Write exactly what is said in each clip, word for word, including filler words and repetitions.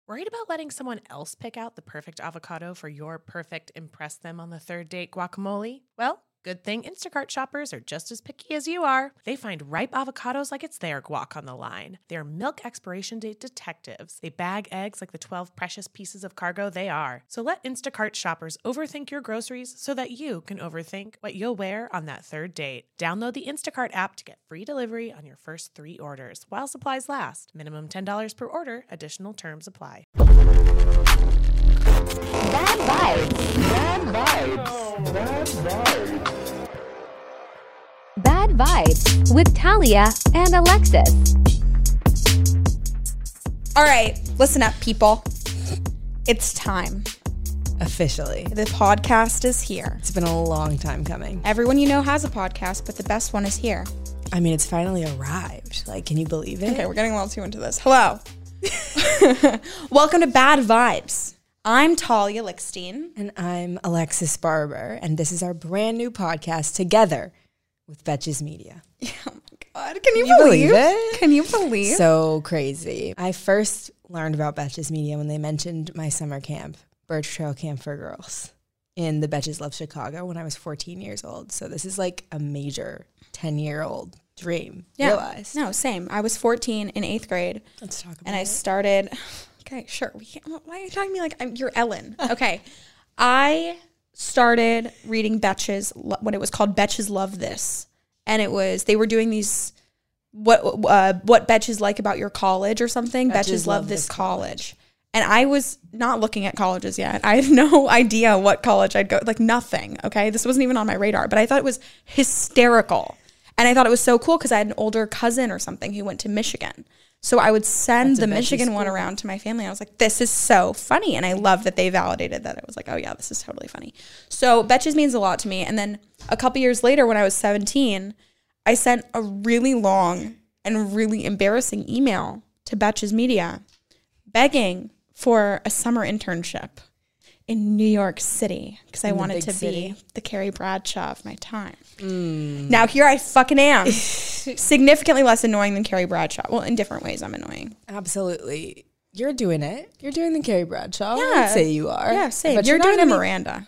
Worried about letting someone else pick out the perfect avocado for your perfect impress them on the third date guacamole? Well, good thing Instacart shoppers are just as picky as you are. They find ripe avocados like it's their guac on the line. They're milk expiration date detectives. They bag eggs like the twelve precious pieces of cargo they are. So let Instacart shoppers overthink your groceries so that you can overthink what you'll wear on that third date. Download the Instacart app to get free delivery on your first three orders while supplies last. Minimum ten dollars per order. Additional terms apply. Bad vibes. Bad vibes. Bad vibes. Bad Vibes with Talia and Alexis. All right, listen up, people. It's time. Officially. The podcast is here. It's been a long time coming. Everyone you know has a podcast, but the best one is here. I mean, it's finally arrived. Like, can you believe it? Okay, we're getting a little too into this. Hello. Welcome to Bad Vibes. I'm Talia Lickstein. And I'm Alexis Barber. And this is our brand new podcast together with Betches Media. Oh my God. Can you, you believe? believe it? Can you believe? So crazy. I first learned about Betches Media when they mentioned my summer camp, Birch Trail Camp for Girls, in the Betches Love Chicago when I was fourteen years old. So this is like a major ten-year-old dream. Yeah. Realized. No, same. I was fourteen in eighth grade. Let's talk about And I it. started... Okay, sure. We can't, why are you talking to me like I'm, you're Ellen? Okay. I started reading Betches when it was called Betches Love This. And it was, they were doing these, what uh, what Betches like about your college or something. Betches, Betches love, love this this college. And I was not looking at colleges yet. I had no idea what college I'd go, like nothing, okay? This wasn't even on my radar, but I thought it was hysterical. And I thought it was so cool because I had an older cousin or something who went to Michigan. So I would send That's a the Betches Michigan one school. around to my family. I was like, this is so funny. And I love that they validated that. It was like, oh yeah, this is totally funny. So Betches means a lot to me. And then a couple years later when I was seventeen, I sent a really long and really embarrassing email to Betches Media begging for a summer internship in New York City because I In the wanted big to city. be the Carrie Bradshaw of my time. Mm. Now here I fucking am. Significantly less annoying than Carrie Bradshaw. Well, in different ways I'm annoying. Absolutely. You're doing it. You're doing the Carrie Bradshaw. Yeah. I would say you are. Yeah, same. But You're, not doing the any- Miranda.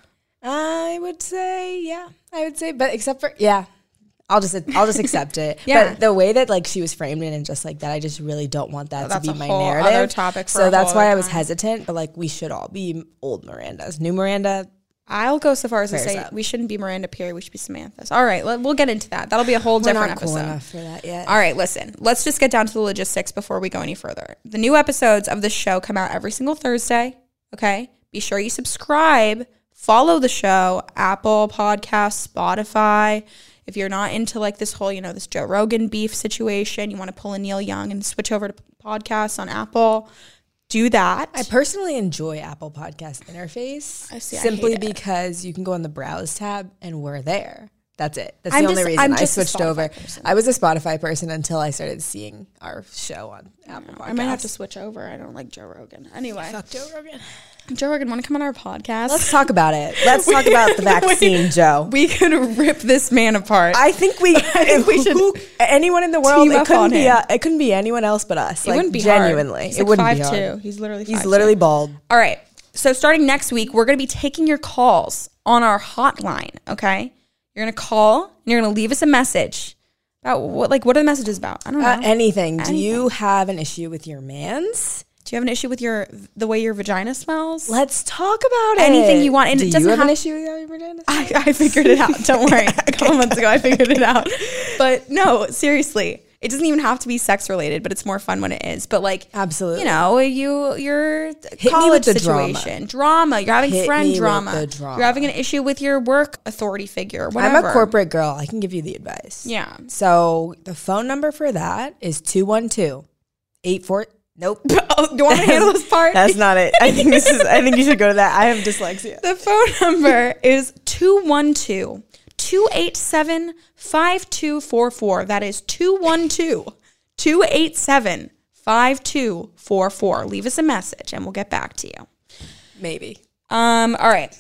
I would say, yeah. I would say, but except for, yeah. I'll just I'll just accept it. Yeah. But the way that like she was framed in and just like that, I just really don't want that Oh, that's to a be my whole narrative. other topic for so a that's whole why other I was time. hesitant. But like we should all be old Mirandas. New Miranda. I'll go so far as to Prayers say up. we shouldn't be Miranda Perry. We should be Samantha's. All right, let, we'll get into that. That'll be a whole We're different not cool episode. enough for that yet. All right, listen. Let's just get down to the logistics before we go any further. The new episodes of this show come out every single Thursday, okay? Be sure you subscribe, follow the show, Apple Podcasts, Spotify. If you're not into like this whole, you know, this Joe Rogan beef situation, you want to pull a Neil Young and switch over to podcasts on Apple, do that. I personally enjoy Apple Podcast interface I see, I simply hate it. because you can go on the browse tab and we're there. That's it. That's I'm the only just- reason I'm I just a switched Spotify over. person. I was a Spotify person until I started seeing our show on Apple Podcasts. I might have to switch over. I don't like Joe Rogan. Anyway, Fuck Joe Rogan. Joe Rogan, want to come on our podcast? Let's talk about it. Let's talk about the vaccine, Joe. We could rip this man apart. I think we, think we should who, anyone in the world. team It up couldn't on be. him. Uh, it couldn't be anyone else but us. It like, wouldn't be genuinely. hard. He's it like wouldn't five be hard. two. He's literally He's five literally two. bald. All right. So starting next week, we're going to be taking your calls on our hotline. Okay, you're going to call and you're going to leave us a message about what, like, what are the messages about? I don't know. Uh, anything. Do Anything. you have an issue with your man's? Do you have an issue with your the way your vagina smells? Let's talk about it. Anything you want. And Do it you doesn't have, have- an issue with how your vagina I, smells? I figured it out. Don't worry. A couple months ago, I figured it out. But no, seriously, it doesn't even have to be sex related, but it's more fun when it is. But like, Absolutely. you know, you your me college with the drama. situation, drama. You're having Hit friend me with drama. the drama. You're having an issue with your work authority figure. Whatever. I'm a corporate girl. I can give you the advice. Yeah. So the phone number for that is two one two, eight four. Nope. Oh, do you want me to handle this part? That's not it. I think this is. I think you should go to that. I have dyslexia. The phone number is two one two, two eight seven, five two four four. That is two one two, two eight seven, five two four four. Leave us a message and we'll get back to you. Maybe. Um. All right.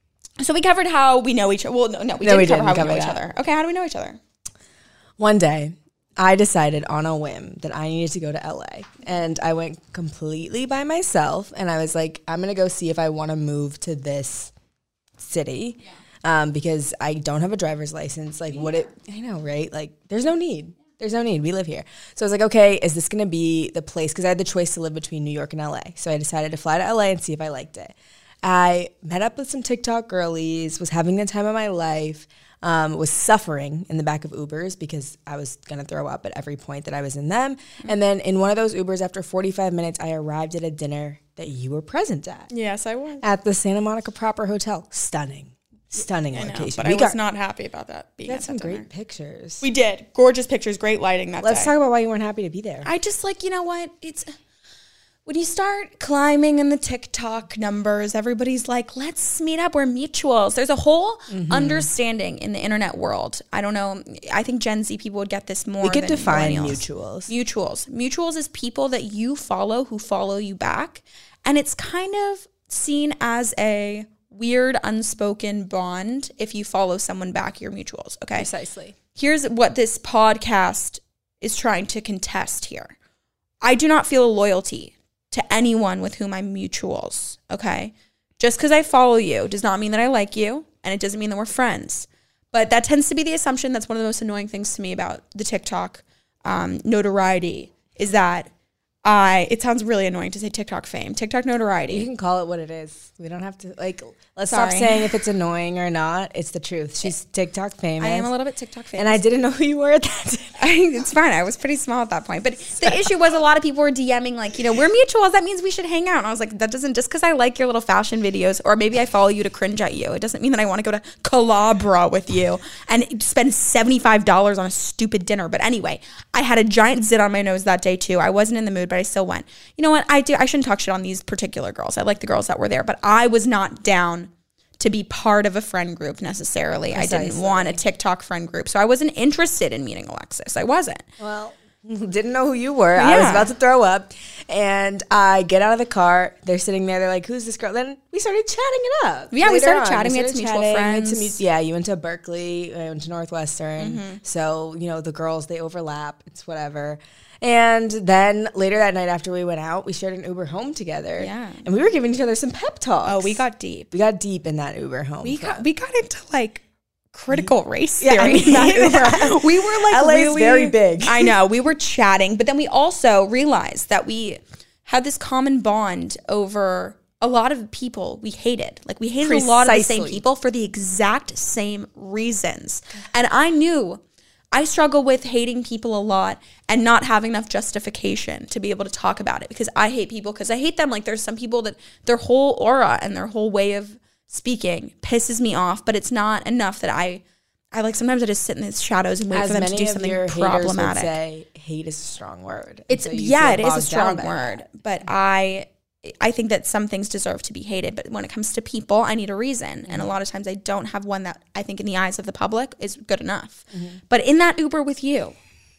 So we covered how we know each other. Well, no, no, we No, didn't we cover didn't how we cover know each that. other. Okay, how do we know each other? One day, I decided on a whim that I needed to go to L A. And I went completely by myself. And I was like, I'm going to go see if I want to move to this city. Yeah. Um, because I don't have a driver's license. Like, yeah. what it, I know, right? Like, there's no need. There's no need. We live here. So I was like, okay, is this going to be the place? Because I had the choice to live between New York and L A. So I decided to fly to L A and see if I liked it. I met up with some TikTok girlies, was having the time of my life. Um, was suffering in the back of Ubers because I was going to throw up at every point that I was in them. Mm-hmm. And then in one of those Ubers, after forty-five minutes, I arrived at a dinner that you were present at. Yes, I was. At the Santa Monica Proper Hotel. Stunning. Stunning I location. Know, but we I was got, not happy about that being we got at some that great dinner. pictures. We did. Gorgeous pictures, great lighting that Let's day. talk about why you weren't happy to be there. I just like, you know what? It's... When you start climbing in the TikTok numbers, everybody's like, let's meet up. We're mutuals. There's a whole mm-hmm. understanding in the internet world. I don't know. I think Gen Z people would get this more. We could than define millennials. mutuals. Mutuals. Mutuals is people that you follow who follow you back. And it's kind of seen as a weird, unspoken bond. If you follow someone back, you're mutuals. Okay. Precisely. Here's what this podcast is trying to contest here. I do not feel a loyalty to anyone with whom I'm mutuals, okay? Just because I follow you does not mean that I like you, and it doesn't mean that we're friends. But that tends to be the assumption. That's one of the most annoying things to me about the TikTok um, notoriety is that I, it sounds really annoying to say TikTok fame, TikTok notoriety. You can call it what it is. We don't have to, like, let's Sorry. stop saying if it's annoying or not. It's the truth. She's TikTok famous. I am a little bit TikTok famous. And I didn't know who you were at that time. It's fine. I was pretty small at that point. But the issue was a lot of people were DMing like, you know, we're mutuals. That means we should hang out. And I was like, that doesn't, just because I like your little fashion videos or maybe I follow you to cringe at you, it doesn't mean that I want to go to Calabra with you and spend seventy-five dollars on a stupid dinner. But anyway, I had a giant zit on my nose that day too. I wasn't in the mood, but I still went. You know what? I do. I shouldn't talk shit on these particular girls. I like the girls that were there, but I was not down to be part of a friend group necessarily. Precisely. I didn't want a TikTok friend group. So I wasn't interested in meeting Alexis. I wasn't. Well, didn't know who you were. Yeah. I was about to throw up. And I get out of the car. They're sitting there. They're like, who's this girl? Then we started chatting it up. Yeah, we started chatting. We, we had some mutual chatting. friends. We to, yeah, you went to Berkeley. I went to Northwestern. Mm-hmm. So, you know, the girls, they overlap. It's whatever. And then later that night after we went out, we shared an Uber home together. Yeah. And we were giving each other some pep talks. Oh, we got deep. We got deep in that Uber home. We club. got we got into like critical race yeah, theory. I mean, that Uber. We were like L A's really very big. I know. We were chatting, but then we also realized that we had this common bond over a lot of people we hated. Like we hated Precisely. a lot of the same people for the exact same reasons. And I knew I struggle with hating people a lot and not having enough justification to be able to talk about it because I hate people because I hate them. Like there's some people that their whole aura and their whole way of speaking pisses me off, but it's not enough that I, I like sometimes I just sit in the shadows and wait As for them to do something problematic. Would say, hate is a strong word. It's so yeah, it is a strong word, but I. I think that some things deserve to be hated, but when it comes to people, I need a reason. Mm-hmm. And a lot of times I don't have one that I think in the eyes of the public is good enough. Mm-hmm. But in that Uber with you,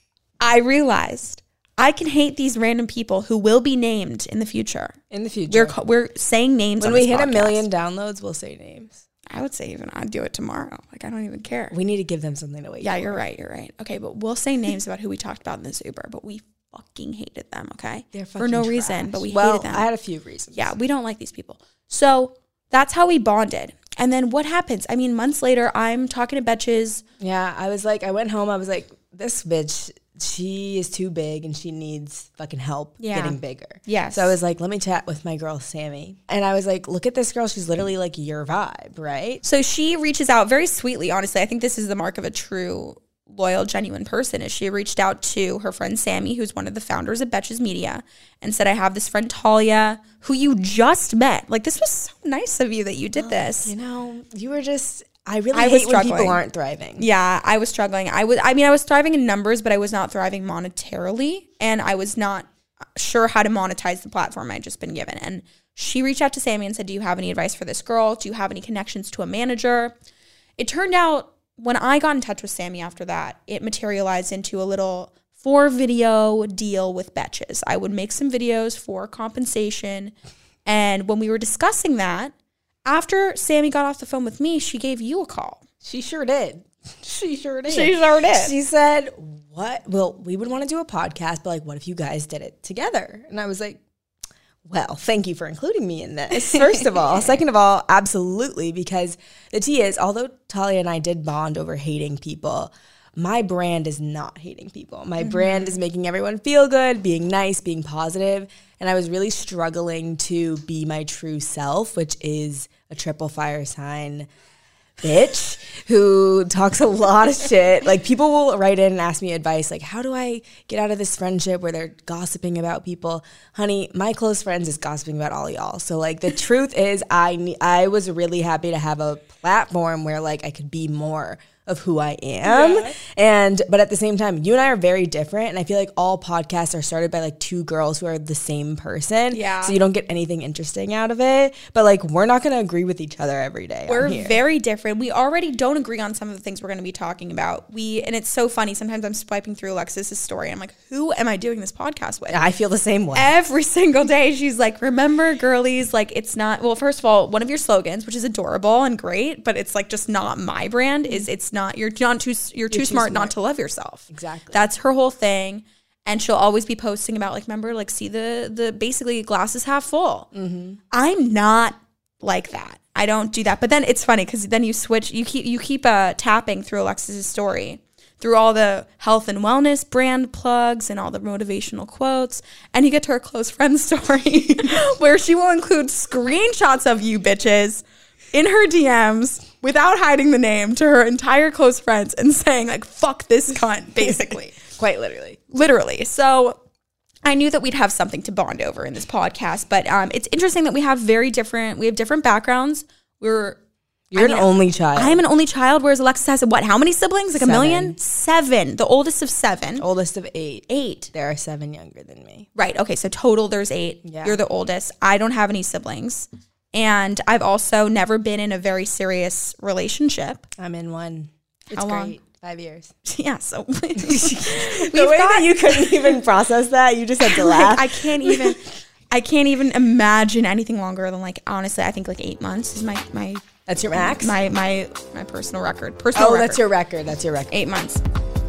I realized I can hate these random people who will be named in the future. In the future. We're, we're saying names when on we this hit podcast. a million downloads, we'll say names. I would say even I'd do it tomorrow. Like, I don't even care. We need to give them something to wait Yeah, for. you're right. You're right. Okay, but we'll say names about who we talked about in this Uber, but we fucking hated them, okay? They're fucking For no trash. reason, but we well, hated them. I had a few reasons. Yeah, we don't like these people. So that's how we bonded. And then what happens? I mean, months later, I'm talking to Betches. Yeah, I was like, I went home. I was like, this bitch, she is too big and she needs fucking help Yeah. getting bigger. Yes. So I was like, let me chat with my girl, Sammy. And I was like, look at this girl. She's literally like your vibe, right? So she reaches out very sweetly, honestly. I think this is the mark of a true, loyal, genuine person is she reached out to her friend Sammy, who's one of the founders of Betches Media, and said, I have this friend Talia, who you just met. Like, this was so nice of you that you did Oh, this. You know, you were just, I really I was hate when struggling. people aren't thriving. Yeah, I was struggling. I was, I mean, I was thriving in numbers, but I was not thriving monetarily, and I was not sure how to monetize the platform I'd just been given. And she reached out to Sammy and said, do you have any advice for this girl? Do you have any connections to a manager? It turned out when I got in touch with Sammy after that, it materialized into a little four video deal with Betches. I would make some videos for compensation. And when we were discussing that, after Sammy got off the phone with me, she gave you a call. She sure did. She sure did. She sure did. She said, what? Well, we would want to do a podcast, but like, what if you guys did it together? And I was like, well, thank you for including me in this, first of all. Second of all, absolutely, because the tea is, although Talia and I did bond over hating people, my brand is not hating people. My mm-hmm. brand is making everyone feel good, being nice, being positive. And I was really struggling to be my true self, which is a triple fire sign bitch who talks a lot of shit. Like, people will write in and ask me advice, like, how do I get out of this friendship where they're gossiping about people? Honey, my close friends is gossiping about all y'all. So, like, the truth is I ne- I was really happy to have a platform where, like, I could be more of who I am. Yeah. And but at the same time, you and I are very different, and I feel like all podcasts are started by like two girls who are the same person. Yeah. So you don't get anything interesting out of it. But like, we're not going to agree with each other every day. We're very different. We already don't agree on some of the things we're going to be talking about. We and it's so funny. Sometimes I'm swiping through Alexis's story and I'm like, who am I doing this podcast with? I feel the same way. Every single day she's like, remember, girlies, like, it's not, well, first of all, one of your slogans, which is adorable and great, but it's like just not my brand, is it's not, you're not too, you're, you're too, too smart, smart not to love yourself. Exactly. That's her whole thing. And she'll always be posting about, like, remember, like, see the, the basically glasses half full. Mm-hmm. I'm not like that. I don't do that. But then it's funny because then you switch, you keep, you keep uh, tapping through Alexis's story, through all the health and wellness brand plugs and all the motivational quotes. And you get to her close friend story where she will include screenshots of you bitches in her D Ms without hiding the name to her entire close friends and saying, like, fuck this cunt, basically. Quite literally. Literally. So I knew that we'd have something to bond over in this podcast, but um, it's interesting that we have very different, we have different backgrounds. We're You're I mean, an only child. I am an only child, whereas Alexis has, what, how many siblings? Like seven. a million? Seven. The oldest of seven. Oldest of eight. Eight. There are seven younger than me. Right. Okay. So total there's eight. Yeah. You're the oldest. I don't have any siblings. And I've also never been in a very serious relationship. I'm in one. It's How long? Great. Five years. Yeah. So the way got, that you couldn't even process that, you just had to laugh. Like, I can't even. I can't even imagine anything longer than, like, honestly, I think like eight months is my my. That's your max? My my my personal record. Personal oh, record. that's your record. That's your record. Eight months.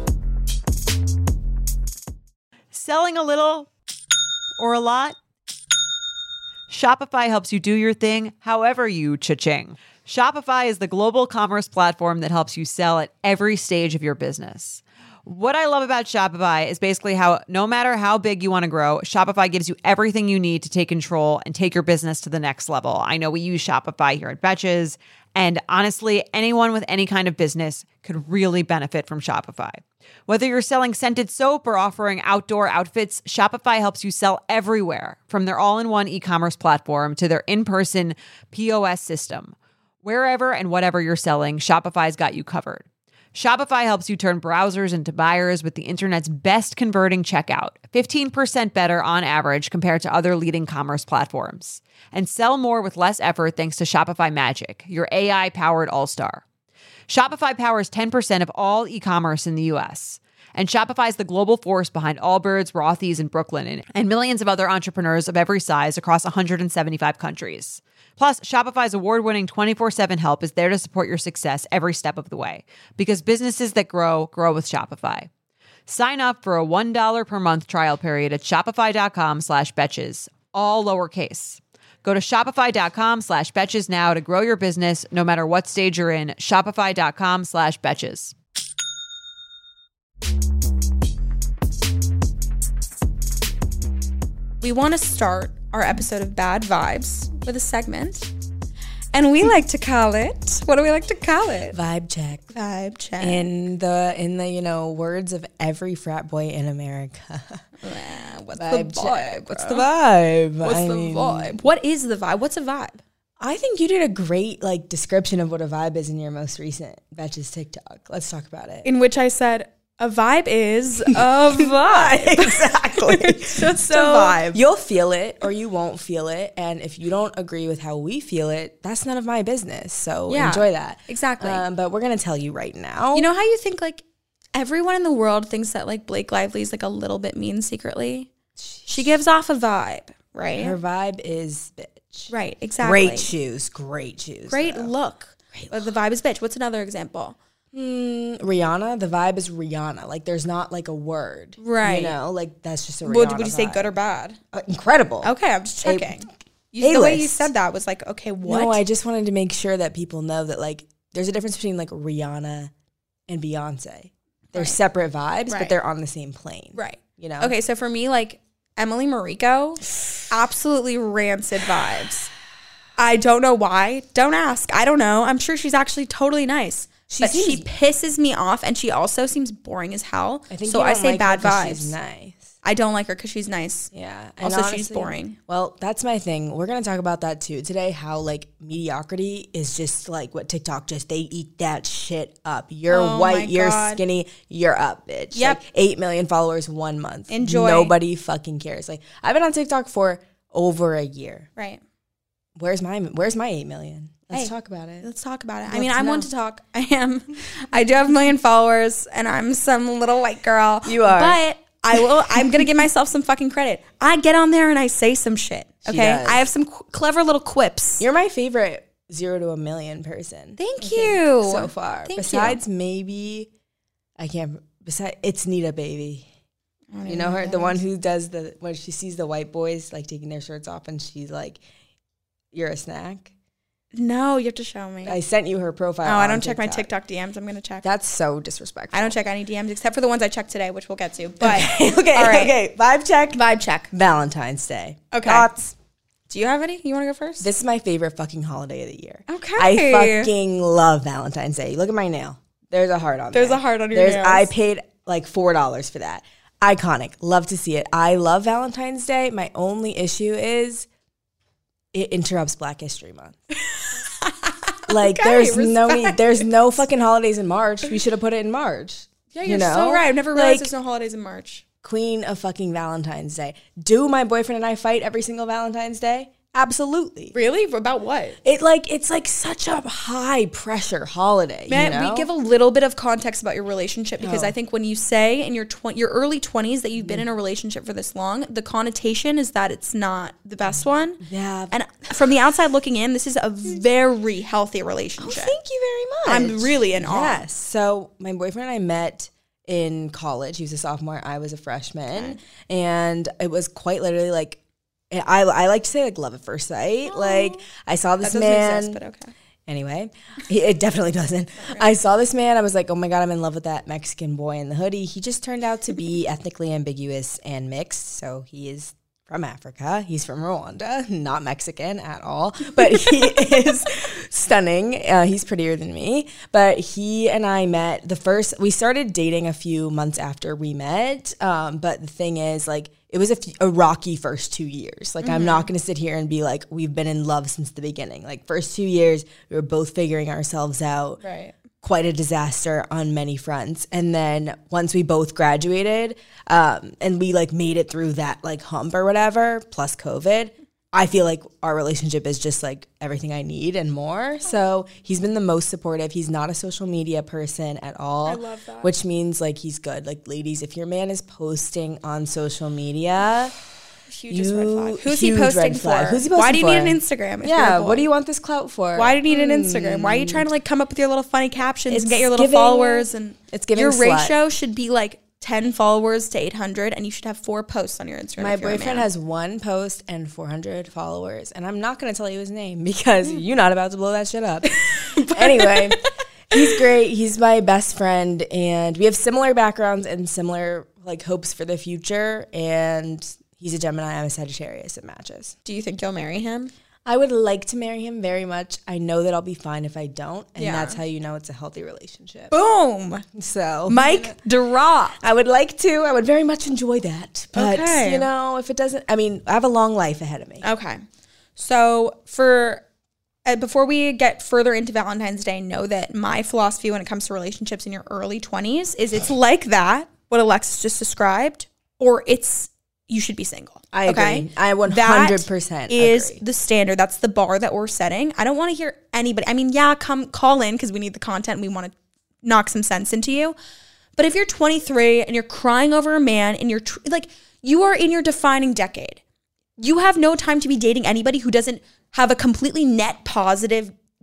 Selling a little or a lot? Shopify helps you do your thing however you cha-ching. Shopify is the global commerce platform that helps you sell at every stage of your business. What I love about Shopify is basically how no matter how big you want to grow, Shopify gives you everything you need to take control and take your business to the next level. I know we use Shopify here at Betches, and honestly, anyone with any kind of business could really benefit from Shopify. Whether you're selling scented soap or offering outdoor outfits, Shopify helps you sell everywhere, from their all-in-one e-commerce platform to their in-person P O S system. Wherever and whatever you're selling, Shopify's got you covered. Shopify helps you turn browsers into buyers with the internet's best converting checkout, fifteen percent better on average compared to other leading commerce platforms. And sell more with less effort thanks to Shopify Magic, your A I-powered all-star. Shopify powers ten percent of all e-commerce in the U S. And Shopify is the global force behind Allbirds, Rothy's, and Brooklinen, and millions of other entrepreneurs of every size across one hundred seventy-five countries. Plus, Shopify's award-winning twenty-four seven help is there to support your success every step of the way. Because businesses that grow, grow with Shopify. Sign up for a one dollar per month trial period at shopify.com slash betches, all lowercase. Go to shopify.com slash betches now to grow your business no matter what stage you're in. Shopify.com slash betches. We want to start our episode of Bad Vibes with a segment, and we like to call it, what do we like to call it? Vibe check. Vibe check. In the, in the, you know, words of every frat boy in America. What's vibe the vibe? Check. What's the vibe? What's I the mean, vibe? What is the vibe? What's a vibe? I think you did a great, like, description of what a vibe is in your most recent Betches TikTok. Let's talk about it. In which I said, a vibe is a vibe. Exactly. It's just so, a vibe. You'll feel it or you won't feel it. And if you don't agree with how we feel it, that's none of my business. So Yeah, enjoy that. exactly. Um, but we're going to tell you right now. You know how you think, like, everyone in the world thinks that, like, Blake Lively is, like, a little bit mean secretly? She gives off a vibe, right? Her vibe is bitch. Right, exactly. Great shoes. Great shoes. Great though. look. Great But the vibe is bitch. What's another example? Mm, Rihanna, the vibe is Rihanna. Like, there's not like a word, Right. You know, like that's just a Rihanna. Would, would you say vibe. good or bad? Uh, incredible. Okay, I'm just A- checking. You, the way you A-list. said that was like, okay, what? No, I just wanted to make sure that people know that like there's a difference between like Rihanna and Beyonce. They're Right. separate vibes, Right. but they're on the same plane. right. You know. Okay, so for me, like Emily Mariko, absolutely rancid vibes. I don't know why. Don't ask. I don't know. I'm sure she's actually totally nice. She but she seems- pisses me off, and she also seems boring as hell. I think so you I don't say like bad her 'cause vibes. She's nice. I don't like her because she's nice. Yeah. Also, And she's honestly, boring. Well, that's my thing. We're going to talk about that too today, how like mediocrity is just like what TikTok just, they eat that shit up. You're Oh my white, you're God. skinny, you're up, bitch. Yep. Like eight million followers one month. Enjoy. Nobody fucking cares. Like I've been on TikTok for over a year. Right. Where's my, where's my eight million? Let's Hey, talk about it. Let's talk about it. I Love mean, to I'm one know. to talk. I am. I do have a million followers, and I'm some little white girl. You are. But I will. I'm gonna give myself some fucking credit. I get on there and I say some shit. She Okay. does. I have some qu- clever little quips. You're my favorite zero to a million person. Thank I think, you. So far. Thank Besides maybe, I can't, besides, it's Nita Baby. You know her, the one who does the, when she sees the white boys like taking their shirts off and she's like, you're a snack. No, you have to show me. I sent you her profile. oh, I on don't check my TikTok D Ms. I'm gonna check. That's so disrespectful. I don't check any D Ms except for the ones I checked today, which we'll get to. But okay, okay, all right. okay. Vibe check. Vibe check. Valentine's Day. Okay. Thoughts? Do you have any? You want to go first? This is my favorite fucking holiday of the year. Okay. I fucking love Valentine's Day. Look at my nail. There's a heart on There's there. a heart on your There's, nails. I paid like four dollars for that. Iconic. Love to see it. I love Valentine's Day. My only issue is it interrupts Black History Month. Like Okay, there's no respect. need. There's no fucking holidays in March. We should have put it in March. Yeah, you you're know? so right. I've never realized Like, there's no holidays in March. Queen of fucking Valentine's Day. Do my boyfriend and I fight every single Valentine's Day? Absolutely. Really? About what? It like it's like such a high pressure holiday. May you know? we give a little bit of context about your relationship because Oh. I think when you say in your tw- your early twenties that you've been in a relationship for this long, the connotation is that it's not the best one. Yeah. And from the outside looking in, this is a very healthy relationship. Thank you very much. I'm really in awe. Yes. So my boyfriend and I met in college. He was a sophomore. I was a freshman, and it was quite literally like I I like to say like love at first sight. Like I saw That this doesn't man. exist, but okay. Anyway, he, it definitely doesn't. I saw this man. I was like, oh my God, I'm in love with that Mexican boy in the hoodie. He just turned out to be ethnically ambiguous and mixed. So he is from Africa. He's from Rwanda, not Mexican at all. But he is stunning. Uh, he's prettier than me. But he and I met the first, we started dating a few months after we met. Um, but the thing is, like, it was a, f- a rocky first two years. Like, I'm not going to sit here and be like, we've been in love since the beginning. Like, first two years, we were both figuring ourselves out. Right. Quite a disaster on many fronts. And then once we both graduated, um, and we like made it through that like hump or whatever, plus COVID, I feel like our relationship is just like everything I need and more. So he's been the most supportive. He's not a social media person at all. I love that. Which means like he's good. Like ladies, if your man is posting on social media, Hugest you- red flag. Who's he huge posting red flag. for? Who's he Why posting do you need for? an Instagram? if you're yeah, a boy? what do you want this clout for? Why do you need an Instagram? Why are you trying to like come up with your little funny captions It's and get your little giving- followers? And it's giving your slut. ratio should be like ten followers to eight hundred, and you should have four posts on your Instagram. My if you're a boyfriend man. has one post and four hundred followers, and I'm not going to tell you his name because you're not about to blow that shit up. Anyway, he's great. He's my best friend, and we have similar backgrounds and similar like hopes for the future. And he's a Gemini. I'm a Sagittarius. It matches. Do you think you'll marry him? I would like to marry him very much. I know that I'll be fine if I don't, and Yeah. that's how you know it's a healthy relationship. Boom, So, Mike drop. I would like to. I would very much enjoy that. But, Okay. you know, if it doesn't, I mean, I have a long life ahead of me. Okay, so for uh, before we get further into Valentine's Day, know that my philosophy when it comes to relationships in your early twenties is it's like that, what Alexis just described, or it's you should be single. I okay? agree. I one hundred percent That is agree. the standard. That's the bar that we're setting. I don't want to hear anybody. I mean, yeah, come call in because we need the content. And we want to knock some sense into you. But if you're twenty-three and you're crying over a man and you're tr- like, you are in your defining decade. You have no time to be dating anybody who doesn't have a completely net positive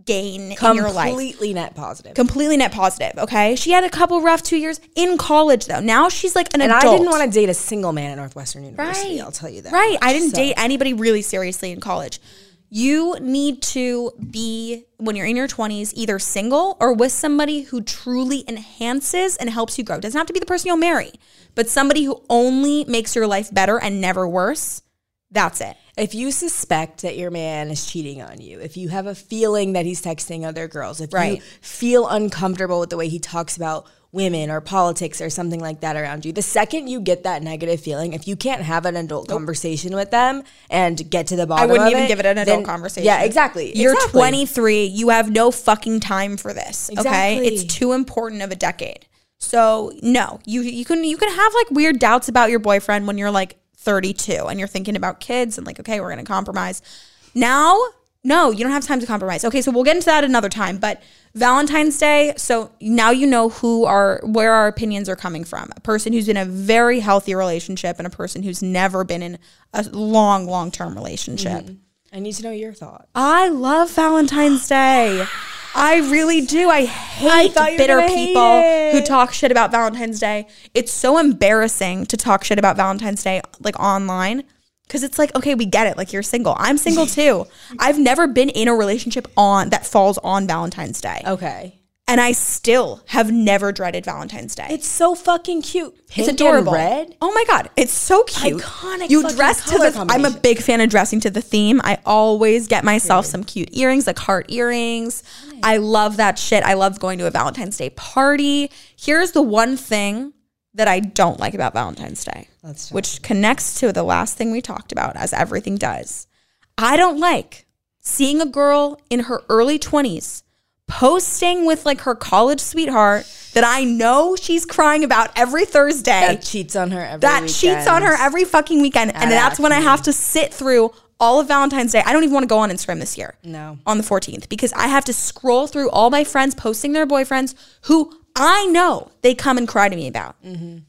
gain in your life. Completely net positive. Completely net positive, okay? She had a couple rough two years in college, though. Now she's like an and adult. I didn't want to date a single man at Northwestern University, Right. I'll tell you that. Right. much. I didn't So- date anybody really seriously in college. You need to be, when you're in your twenties, either single or with somebody who truly enhances and helps you grow. It doesn't have to be the person you'll marry, but somebody who only makes your life better and never worse. That's it. If you suspect that your man is cheating on you, if you have a feeling that he's texting other girls, if Right. you feel uncomfortable with the way he talks about women or politics or something like that around you, the second you get that negative feeling, if you can't have an adult conversation with them and get to the bottom I wouldn't of even it, give it an adult then- conversation. Yeah, exactly. You're exactly. twenty-three. You have no fucking time for this. Okay, Exactly. it's too important of a decade. So no, you you can you can have like weird doubts about your boyfriend when you're like thirty-two and you're thinking about kids and like, okay, we're gonna compromise. Now, no, you don't have time to compromise. Okay, so we'll get into that another time. But Valentine's Day, so now you know who our where our opinions are coming from. A person who's in a very healthy relationship and a person who's never been in a long, long term relationship. Mm-hmm. I need to know your thoughts. I love Valentine's Day. I really do. I hate thought you were bitter gonna hate people it. who talk shit about Valentine's Day. It's so embarrassing to talk shit about Valentine's Day like online because it's like, okay, we get it. Like you're single. I'm single too. I've never been in a relationship on that falls on Valentine's Day. Okay. And I still have never dreaded Valentine's Day. It's so fucking cute. Pink It's adorable. and red. Oh my God. It's so cute. Iconic You fucking dress to color the, I'm a combination. big fan of dressing to the theme. I always get myself some cute earrings, like heart earrings. I love that shit. I love going to a Valentine's Day party. Here's the one thing that I don't like about Valentine's Day, Let's talk. which connects to the last thing we talked about, as everything does. I don't like seeing a girl in her early twenties posting with like her college sweetheart that I know she's crying about every Thursday. That cheats on her every that weekend. cheats on her every fucking weekend. And At that's when I Acme. have to sit through all of Valentine's Day. I don't even want to go on Instagram this year. No. On the fourteenth, because I have to scroll through all my friends posting their boyfriends who I know they come and cry to me about. Mm-hmm.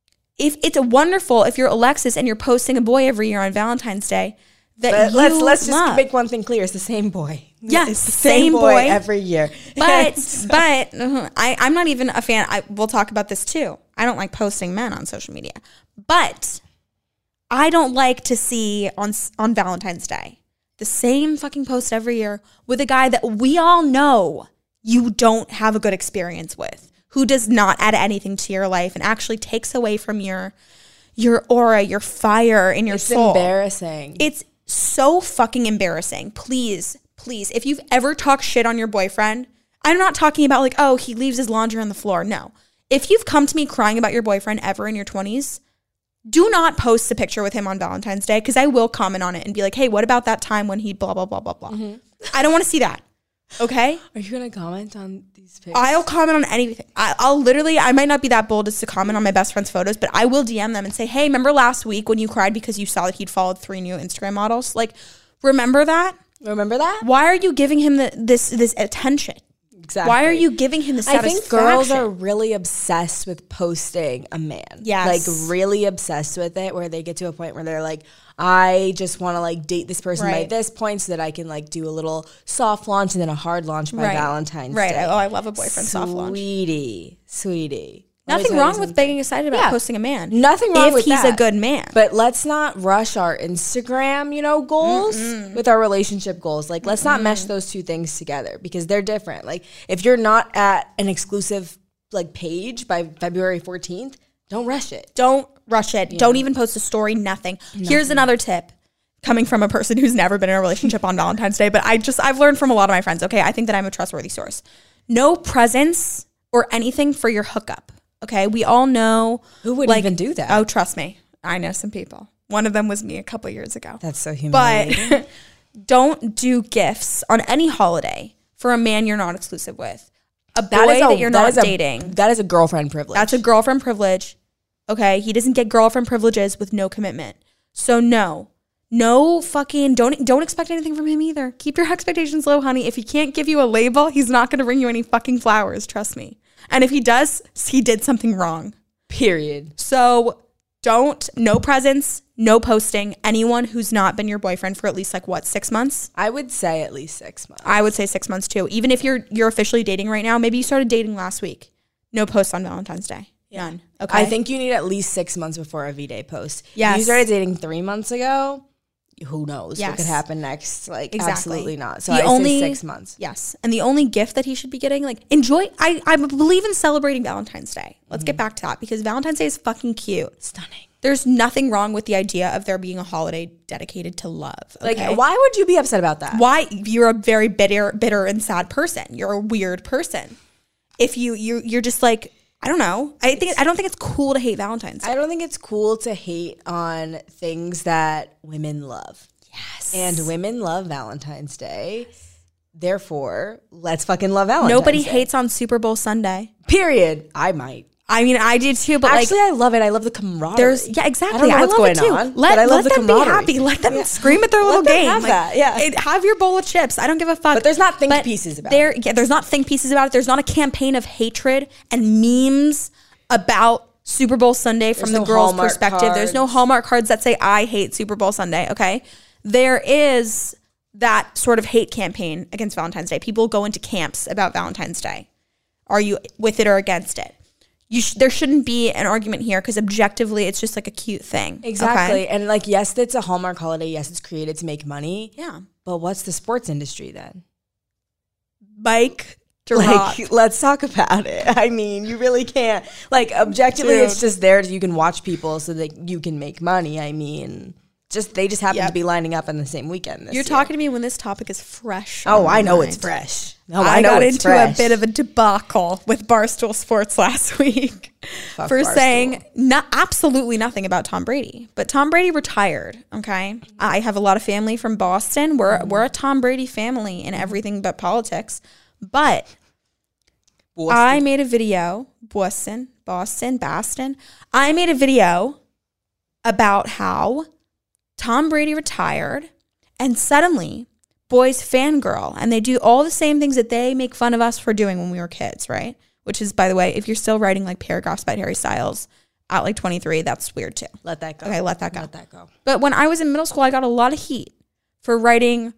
If it's wonderful if you're Alexis and you're posting a boy every year on Valentine's Day that But you let's let's just love. make one thing clear. It's the same boy. Yeah, it's the same same, boy, boy. every year. But but uh, I, I'm not even a fan. I we'll talk about this too. I don't like posting men on social media, but I don't like to see on on Valentine's Day the same fucking post every year with a guy that we all know you don't have a good experience with, who does not add anything to your life and actually takes away from your your aura, your fire in your it's soul. embarrassing. It's so fucking embarrassing. Please, please, if you've ever talked shit on your boyfriend, I'm not talking about like, oh, he leaves his laundry on the floor. No. If you've come to me crying about your boyfriend ever in your twenties, do not post a picture with him on Valentine's Day because I will comment on it and be like, hey, what about that time when he blah, blah, blah, blah, blah. Mm-hmm. I don't want to see that. Okay? Are you gonna comment on these pictures? I'll comment on anything. I, I'll literally, I might not be that bold as to comment on my best friend's photos, but I will D M them and say, hey, remember last week when you cried because you saw that he'd followed three new Instagram models? Like, remember that? Remember that? Why are you giving him the, this this attention? Exactly. Why are you giving him the I satisfaction? think girls are really obsessed with posting a man. Yes. Like really obsessed with it where they get to a point where they're like, I just want to like date this person Right. by this point so that I can like do a little soft launch and then a hard launch by Right. Valentine's Right. Day. Oh, I love a boyfriend soft launch. Sweetie. Sweetie. Let me Nothing tell you wrong with something. being excited about Yeah. posting a man. Nothing wrong if with he's that. a good man. But let's not rush our Instagram, you know, goals with our relationship goals. Like, let's not mesh those two things together because they're different. Like, if you're not at an exclusive like page by February fourteenth, don't rush it. Don't rush it. Don't even post a story. Nothing. Here's another tip coming from a person who's never been in a relationship on Valentine's Day, but I just, I've learned from a lot of my friends. Okay. I think that I'm a trustworthy source. No presents or anything for your hookup. Okay. We all know. Who would even do that? Oh, trust me. I know some people. One of them was me a couple years ago. That's so humiliating. But don't do gifts on any holiday for a man you're not exclusive with. A boy That is that, a- you're that not is a- dating. That is a girlfriend privilege. That's a girlfriend privilege. Okay. He doesn't get girlfriend privileges with no commitment. So no. No fucking don't don't expect anything from him either. Keep your expectations low, honey. If he can't give you a label, he's not gonna bring you any fucking flowers, trust me. And if he does, he did something wrong. period. So don't, no presents, no posting. Anyone who's not been your boyfriend for at least like what, six months? I would say at least six months. I would say six months too. Even if you're you're officially dating right now, maybe you started dating last week. No posts on Valentine's Day. None. Okay. I think you need at least six months before a V-Day post. Yes. If you started dating three months ago, who knows Yes. what could happen next? Like, Exactly. absolutely not. So The I only- say six months. Yes. And the only gift that he should be getting, like, enjoy. I, I believe in celebrating Valentine's Day. Let's get back to that because Valentine's Day is fucking cute. Stunning. There's nothing wrong with the idea of there being a holiday dedicated to love. Like, okay? why would you be upset about that? Why? You're a very bitter, bitter and sad person. You're a weird person. If you, you you're just like, I don't know. I think I don't think it's cool to hate Valentine's Day. I don't think it's cool to hate on things that women love. Yes. And women love Valentine's Day. Therefore, let's fucking love Valentine's Nobody Day. hates on Super Bowl Sunday. Period. I might. I mean, I do too, but Actually, like, I love it. I love the camaraderie. there's yeah, exactly. I don't know what's love going it too. on, Let, but I love let the them be camaraderie. happy. Let them Yeah. scream at their little them game. have that, yeah. It- have your bowl of chips. I don't give a fuck. But there's not think But pieces about there, it. Yeah, there's not think pieces about it. There's not a campaign of hatred and memes about Super Bowl Sunday from There's the no girl's Hallmark perspective. There's no cards. Hallmark cards that say I hate Super Bowl Sunday. Okay, there is that sort of hate campaign against Valentine's Day. People go into camps about Valentine's Day. Are you with it or against it? You sh- there shouldn't be an argument here because objectively, it's just like a cute thing. Exactly. Okay? And like, yes, it's a Hallmark holiday. Yes, it's created to make money. Yeah. But what's the sports industry then? Mike Like, Like, let's talk about it. I mean, you really can't. Like, objectively, Dude. it's just there so you can watch people so that you can make money. I mean, just they just happen Yep. to be lining up on the same weekend. This you're year. talking to me when this topic is fresh. Oh, on I my know mind. it's fresh. Oh, I, I, know got it's into fresh. a bit of a debacle with Barstool Sports last week Fuck for Barstool. saying not absolutely nothing about Tom Brady. But Tom Brady retired. Okay, I have a lot of family from Boston. We're we're a Tom Brady family in everything but politics. But I made a video, Boston, Boston, Boston. I made a video about how Tom Brady retired and suddenly boys fangirl and they do all the same things that they make fun of us for doing when we were kids, right? Which is, by the way, if you're still writing like paragraphs about Harry Styles at like twenty-three, that's weird too. Let that go. Okay, let that go. Let that go. But when I was in middle school, I got a lot of heat for writing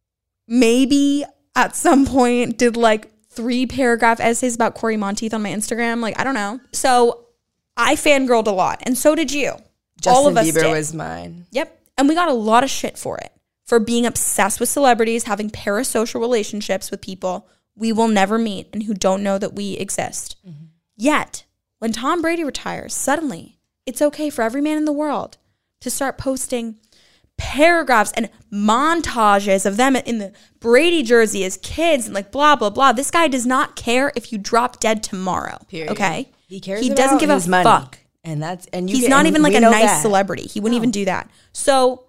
maybe at some point did like three paragraph essays about Corey Monteith on my Instagram. Like, I don't know. So I fangirled a lot. And so did you. Justin All of us Bieber did. was mine. Yep. And we got a lot of shit for it. For being obsessed with celebrities, having parasocial relationships with people we will never meet and who don't know that we exist. Mm-hmm. Yet, when Tom Brady retires, suddenly it's okay for every man in the world to start posting paragraphs and montages of them in the Brady jersey as kids and like blah, blah, blah. This guy does not care if you drop dead tomorrow. Period. Okay? He cares He about doesn't give his a money. fuck. And that's and you He's can, not and even like we a know nice that. celebrity. He wouldn't No. even do that. So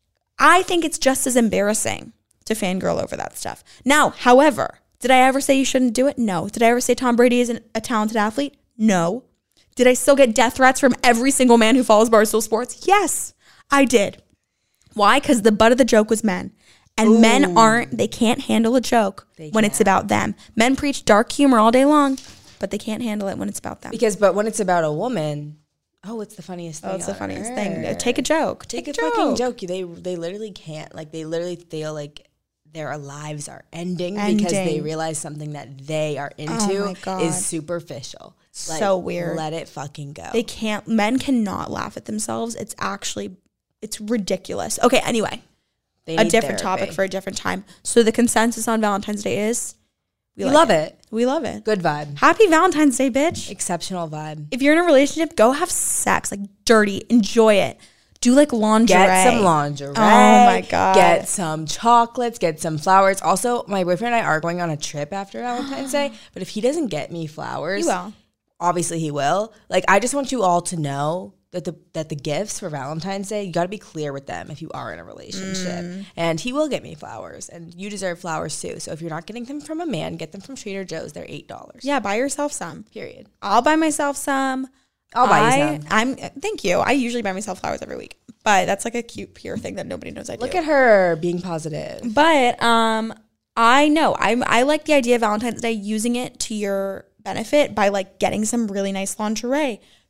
I think it's just as embarrassing to fangirl over that stuff. Now, however, did I ever say you shouldn't do it? No. Did I ever say Tom Brady isn't a talented athlete? No. Did I still get death threats from every single man who follows Barstool Sports? Yes, I did. Why? Because the butt of the joke was men. And Ooh. men aren't, they can't handle a joke They when it's can't. about them. Men preach dark humor all day long, but they can't handle it when it's about them. Because but when it's about a woman, oh, it's the funniest thing. Oh, it's the on funniest earth. thing. Take a joke. Take, Take a, a fucking joke. joke. They they literally can't. Like they literally feel like their lives are ending, because they Ending. realize something that they are into my God. is superficial. Like, So weird. Let it fucking go. They can't, men cannot laugh at themselves. It's actually, it's ridiculous. Okay, anyway, They a need different therapy. topic for a different time. So the consensus on Valentine's Day is We like love it. We love it. Good vibe. Happy Valentine's Day, bitch. Exceptional vibe. If you're in a relationship, go have sex, like dirty, enjoy it. Do like lingerie. Get some lingerie. Oh my God. Get some chocolates. Get some flowers. Also, my boyfriend and I are going on a trip after Valentine's Day. But if he doesn't get me flowers, He will. Obviously, he will. Like, I just want you all to know that the that the gifts for Valentine's Day, you got to be clear with them if you are in a relationship. Mm. And he will get me flowers, and you deserve flowers too. So if you're not getting them from a man, get them from Trader Joe's. They're eight dollars. Yeah, buy yourself some. Period. I'll buy myself some. I'll buy I, you some. I'm. Thank you. I usually buy myself flowers every week, but that's like a cute, pure thing that nobody knows I do. Look at her being positive. But um, I know I I like the idea of Valentine's Day using it to your benefit by like getting some really nice lingerie,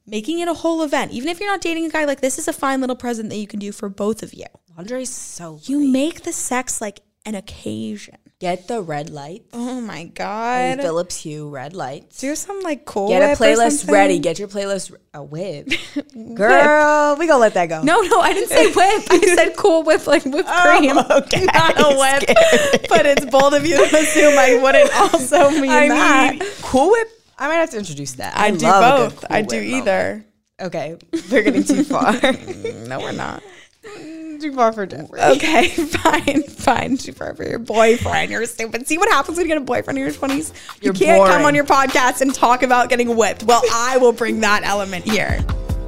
making it a whole event. Even if you're not dating a guy, like this is a fine little present that you can do for both of you. Lingerie is so You great. make the sex like an occasion. Get the red lights. Oh my And God. Philips Hue red lights. Do some like cool Get a Whip or playlist something. ready. Get your playlist a whip. Girl, we gonna let that go. No, no, I didn't say whip. I said Cool Whip, like whipped cream. okay. Not a whip. But it's bold of you to assume I wouldn't also mean I that. mean, Cool Whip. I might have to introduce that. I do love a good both. Cool I do Whip either. moment. Okay, we're getting too far. No, we're not. Too far for Jeffrey. Okay, fine, fine. Too far for your boyfriend. You're stupid. See what happens when you get a boyfriend in your twenties? You You're can't boring. come on your podcast and talk about getting whipped. Well, I will bring that element here.